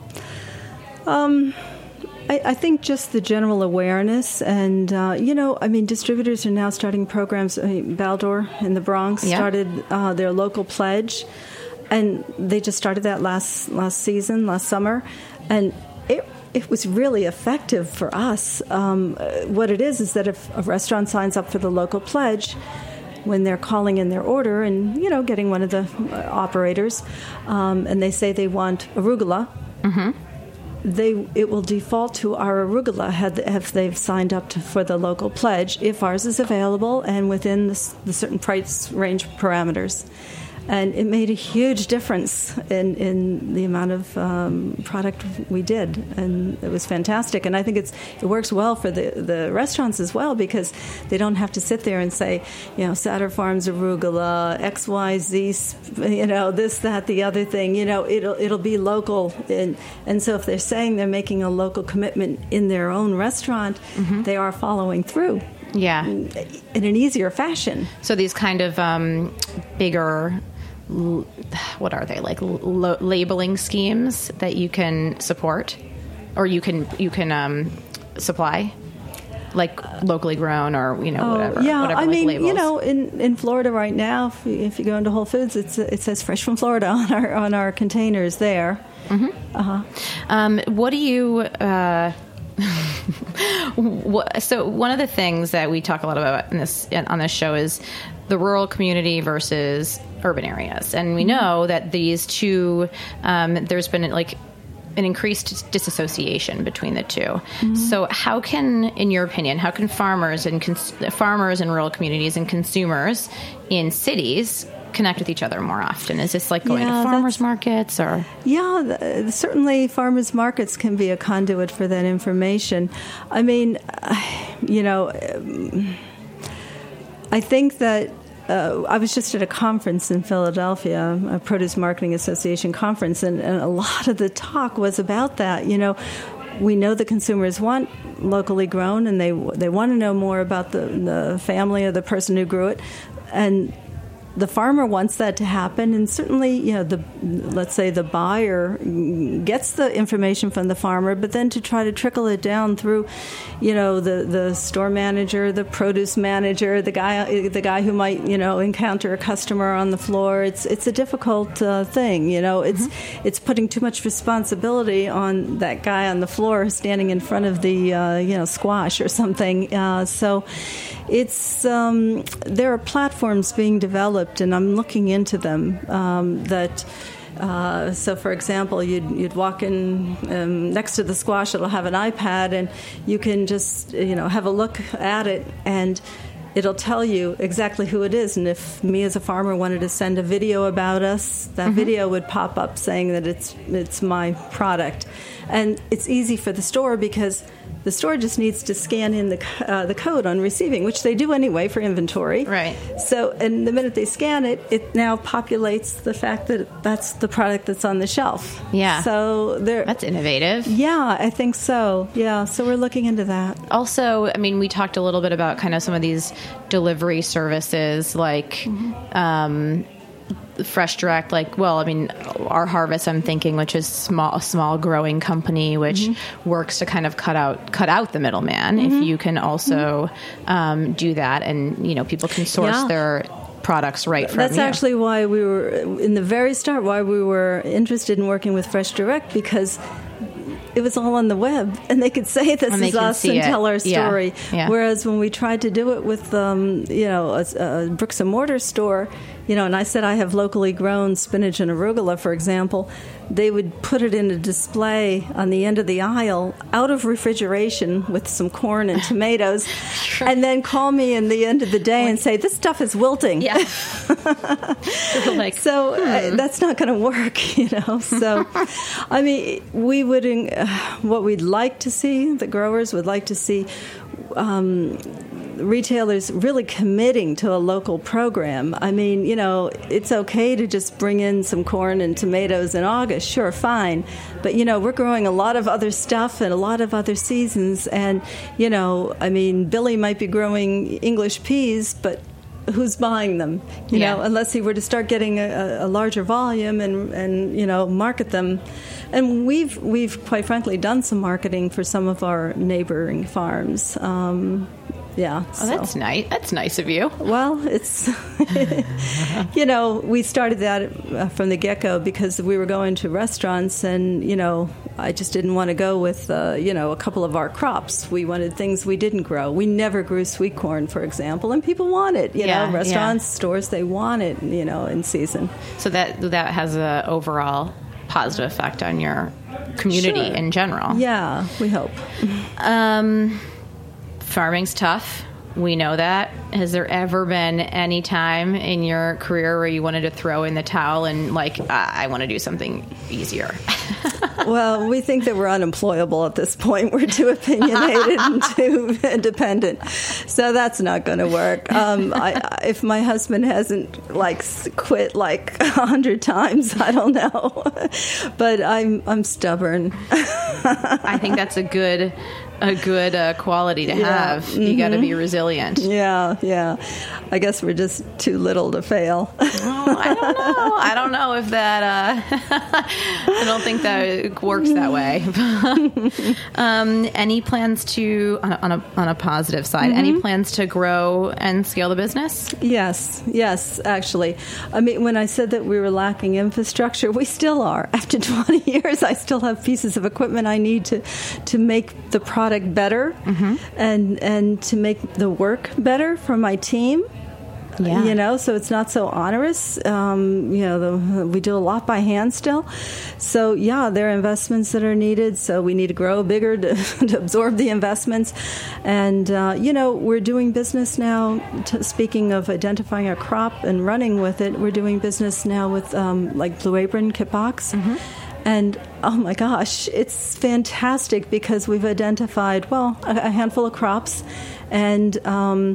Um. I think just the general awareness, and uh, you know, I mean, distributors are now starting programs. I mean, Baldor in the Bronx yeah. started uh, their local pledge, and they just started that last last season, last summer, and it it was really effective for us. Um, what it is is that if a restaurant signs up for the local pledge, when they're calling in their order and you know getting one of the operators, um, and they say they want arugula. Mm-hmm. They it will default to our arugula had, if they've signed up to, for the local pledge, if ours is available and within the, the certain price range parameters. And it made a huge difference in, in the amount of um, product we did, and it was fantastic. And I think it's it works well for the, the restaurants as well, because they don't have to sit there and say, you know, Satter Farms arugula, X Y Z, you know, this, that, the other thing. You know, it'll it'll be local, and and so if they're saying they're making a local commitment in their own restaurant, mm-hmm. they are following through. Yeah, in, in an easier fashion. So these kind of um, bigger. What are they, like l- labeling schemes that you can support, or you can you can um, supply, like locally grown, or you know oh, whatever. Yeah, whatever, I like mean, labels. you know, in, in Florida right now, if you, if you go into Whole Foods, it's it says "Fresh from Florida" on our on our containers there. Mm-hmm. Uh-huh. Um, what do you? Uh, so one of the things that we talk a lot about in this on this show is the rural community versus urban areas, and we know that these two, um, there's been like an increased disassociation between the two. Mm-hmm. So how can, in your opinion, how can farmers and cons- farmers in rural communities and consumers in cities connect with each other more often? Is this like going yeah, to farmers markets, or? Yeah, th- certainly farmers markets can be a conduit for that information. I mean, uh, you know, um, I think that Uh, I was just at a conference in Philadelphia, a Produce Marketing Association conference, and, and a lot of the talk was about that. You know, we know the consumers want locally grown, and they they want to know more about the, the family of the person who grew it, and the farmer wants that to happen. And certainly, you know, the let's say the buyer gets the information from the farmer, but then to try to trickle it down through, you know, the, the store manager, the produce manager, the guy the guy who might, you know, encounter a customer on the floor. It's it's a difficult uh, thing. You know, it's mm-hmm. it's putting too much responsibility on that guy on the floor standing in front of the uh, you know squash or something. Uh, so it's um, there are platforms being developed, and I'm looking into them um, that. Uh, so, for example, you'd, you'd walk in um, next to the squash. It'll have an iPad, and you can just, you know, have a look at it, and it'll tell you exactly who it is. And if me as a farmer wanted to send a video about us, that mm-hmm. video would pop up saying that it's it's my product. And it's easy for the store because the store just needs to scan in the uh, the code on receiving, which they do anyway for inventory. Right. So, and the minute they scan it, it now populates the fact that that's the product that's on the shelf. Yeah. So there. That's innovative. Yeah, I think so. Yeah. So we're looking into that. Also, I mean, we talked a little bit about kind of some of these delivery services, like. Mm-hmm. Um, Fresh Direct, like, well, I mean, our Harvest, I'm thinking, which is small, a small growing company, which mm-hmm. works to kind of cut out cut out the middleman. Mm-hmm. If you can also mm-hmm. um, do that, and you know, people can source yeah. their products right from That's you. actually why we were in the very start. Why we were interested in working with Fresh Direct, because it was all on the web, and they could say this is us and it. tell our story. Yeah. Yeah. Whereas when we tried to do it with, um, you know, a, a bricks and mortar store, you know, and I said I have locally grown spinach and arugula, for example, they would put it in a display on the end of the aisle, out of refrigeration, with some corn and tomatoes, and then call me in the end of the day and say, this stuff is wilting. Yeah. like, so hmm. uh, that's not going to work, you know. So, I mean, we would, uh, what we'd like to see, the growers would like to see, um, retailers really committing to a local program. I mean, you know, it's okay to just bring in some corn and tomatoes in August, sure, fine. But, you know, we're growing a lot of other stuff and a lot of other seasons. And, you know, I mean, Billy might be growing English peas, but who's buying them? You yeah. know, unless he were to start getting a, a larger volume and, and, you know, market them. And we've, we've quite frankly done some marketing for some of our neighboring farms. Um, Yeah. Oh, so. that's nice. That's nice of you. Well, it's, you know, we started that from the get-go because we were going to restaurants and, you know, I just didn't want to go with, uh, you know, a couple of our crops. We wanted things we didn't grow. We never grew sweet corn, for example, and people want it. You yeah, know, restaurants, yeah. stores, they want it, you know, in season. So that that has a overall positive effect on your community sure. in general. Yeah, we hope. Um... Farming's tough. We know that. has there ever been any time in your career where you wanted to throw in the towel and like, uh, I want to do something easier? Well, we think that we're unemployable at this point. We're too opinionated and too independent. So that's not going to work. Um, I, if my husband hasn't like quit like a hundred times, I don't know. But I'm I'm stubborn. I think that's a good a good uh, quality to Yeah. have. You got to be resilient. Yeah, yeah. I guess we're just too little to fail. Oh, I don't know. I don't know if that. Uh, I don't think that works that way. um, any plans to, on a, on a, on a positive side, mm-hmm. any plans to grow and scale the business? Yes, yes, actually. I mean, when I said that we were lacking infrastructure, we still are. After twenty years, I still have pieces of equipment I need to, to make the product better mm-hmm. and and to make the work better for my team. Yeah. You know, so it's not so onerous. Um, you know, the, we do a lot by hand still. So, yeah, there are investments that are needed. So we need to grow bigger to, to absorb the investments. And, uh, you know, we're doing business now, t- speaking of identifying a crop and running with it, we're doing business now with, um, like, Blue Apron, Kitbox. Mm-hmm. And, oh, my gosh, it's fantastic because we've identified, well, a, a handful of crops and um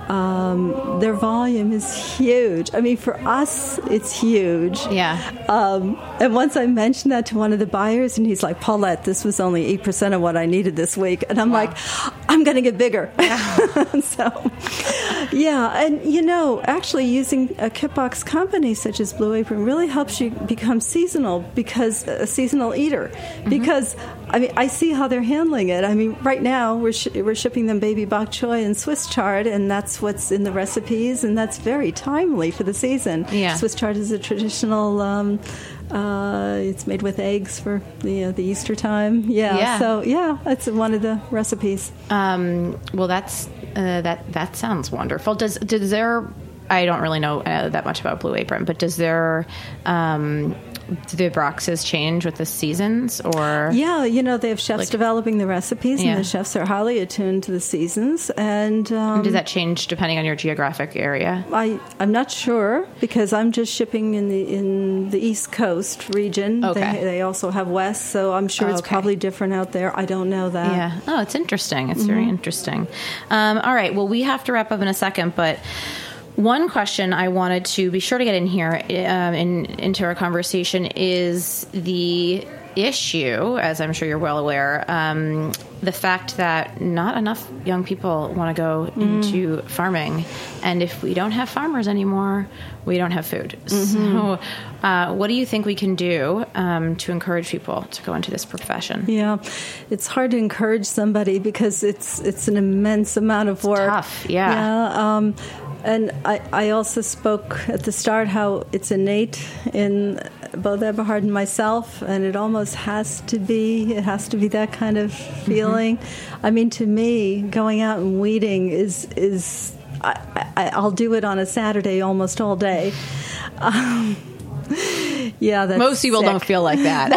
Um, their volume is huge. I mean, for us, it's huge. Yeah. Um, and once I mentioned that to one of the buyers, and he's like, Paulette, this was only eight percent of what I needed this week. And I'm wow. like, I'm going to get bigger. Yeah. So, yeah. And, you know, actually using a Kitbox company such as Blue Apron really helps you become seasonal, because a seasonal eater. Mm-hmm. Because, I mean, I see how they're handling it. I mean, right now, we're, sh- we're shipping them baby bok choy and Swiss chard, and that's what's in the recipes, and that's very timely for the season. Yeah. Swiss chard is a traditional, um, uh, it's made with eggs for the, uh, the Easter time. Yeah. yeah. So, yeah, that's one of the recipes. Um, well, that's uh, that that sounds wonderful. Does, does there, I don't really know uh, that much about Blue Apron, but does there... Um, do the boxes change with the seasons, or? Yeah, you know, they have chefs like, developing the recipes, yeah. and the chefs are highly attuned to the seasons. And, um, and does that change depending on your geographic area? I, I'm not sure, because I'm just shipping in the in the East Coast region. Okay. They, they also have West, so I'm sure it's okay. probably different out there. I don't know that. Yeah. Oh, it's interesting. It's mm-hmm. very interesting. Um, all right. Well, we have to wrap up in a second, but... One question I wanted to be sure to get in here um, in, into our conversation is the issue, as I'm sure you're well aware, um, the fact that not enough young people want to go mm. into farming. And if we don't have farmers anymore, we don't have food. Mm-hmm. So uh, what do you think we can do um, to encourage people to go into this profession? Yeah, it's hard to encourage somebody because it's it's an immense amount of work. It's tough, yeah. Yeah. Um, And I, I also spoke at the start how it's innate in both Eberhard and myself, and it almost has to be, it has to be that kind of feeling. Mm-hmm. I mean, to me, going out and weeding is, is I, I, I'll do it on a Saturday almost all day. Um, yeah, that's Most people sick. don't feel like that.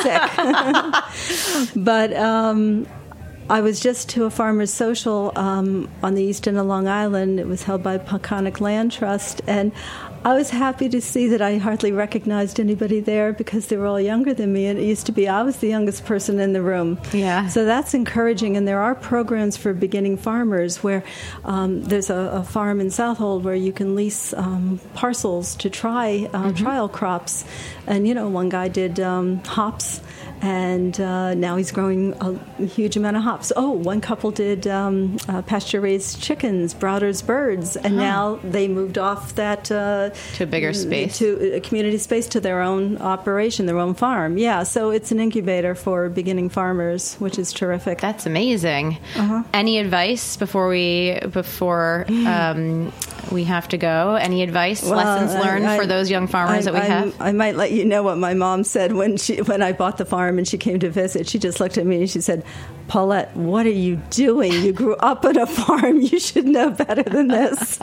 That's sick. But... Um, I was just to a farmer's social um, on the east end of Long Island. It was held by Peconic Land Trust, and I was happy to see that I hardly recognized anybody there because they were all younger than me, and it used to be I was the youngest person in the room. Yeah. So that's encouraging, and there are programs for beginning farmers where um, there's a, a farm in Southold where you can lease um, parcels to try uh, mm-hmm. trial crops, and you know, one guy did um, hops. And uh, now he's growing a huge amount of hops. Oh, one couple did um, uh, pasture-raised chickens, Browder's birds, and huh. now they moved off that uh, to a bigger space, to a community space, to their own operation, their own farm. Yeah, so it's an incubator for beginning farmers, which is terrific. That's amazing. Uh-huh. Any advice before we before um, we have to go? Any advice, well, lessons learned I, I, for those young farmers I, that we I, have? I might let you know what my mom said when she when I bought the farm and she came to visit. She just looked at me and she said, Paulette, what are you doing? You grew up on a farm. You should know better than this.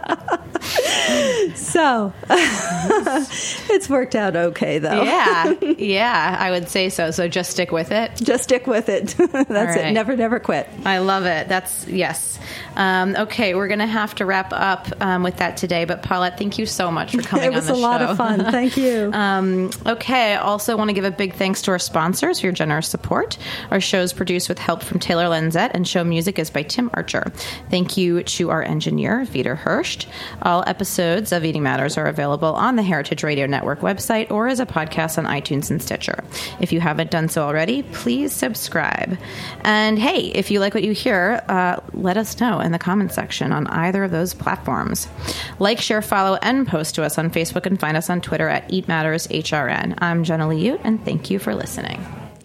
So it's worked out okay, though. Yeah, yeah, I would say so. So just stick with it. Just stick with it. That's right. it. Never, never quit. I love it. That's, yes. Um, okay, we're going to have to wrap up um, with that today. But Paulette, thank you so much for coming on the show. It was a lot of fun. Thank you. um, okay, I also want to give a big thanks to our sponsors for your generous support. Our show is produced with help from Taylor Lenzette, and show music is by Tim Archer. Thank you to our engineer, Peter Hurst. All episodes of Eating Matters are available on the Heritage Radio Network website or as a podcast on iTunes and Stitcher. If you haven't done so already, please subscribe. And hey, if you like what you hear, uh, let us know in the comment section on either of those platforms. Like, share, follow, and post to us on Facebook, and find us on Twitter at Eat Matters H R N. I'm Jenna Liute, and thank you for listening.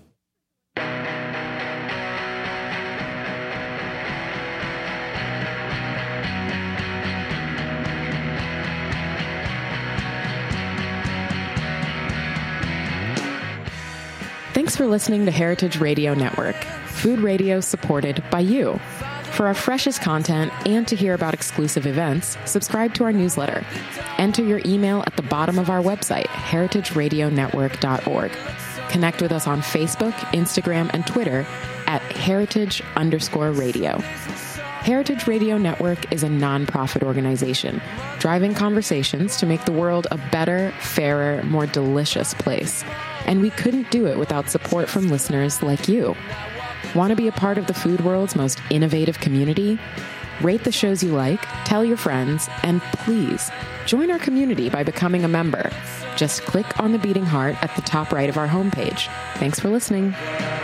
Thanks for listening to Heritage Radio Network, food radio supported by you. For our freshest content and to hear about exclusive events, subscribe to our newsletter. Enter your email at the bottom of our website, heritage radio network dot org. Connect with us on Facebook, Instagram, and Twitter at heritage underscore radio. Heritage Radio Network is a nonprofit organization driving conversations to make the world a better, fairer, more delicious place. And we couldn't do it without support from listeners like you. Want to be a part of the food world's most innovative community? Rate the shows you like, tell your friends, and please join our community by becoming a member. Just click on the beating heart at the top right of our homepage. Thanks for listening.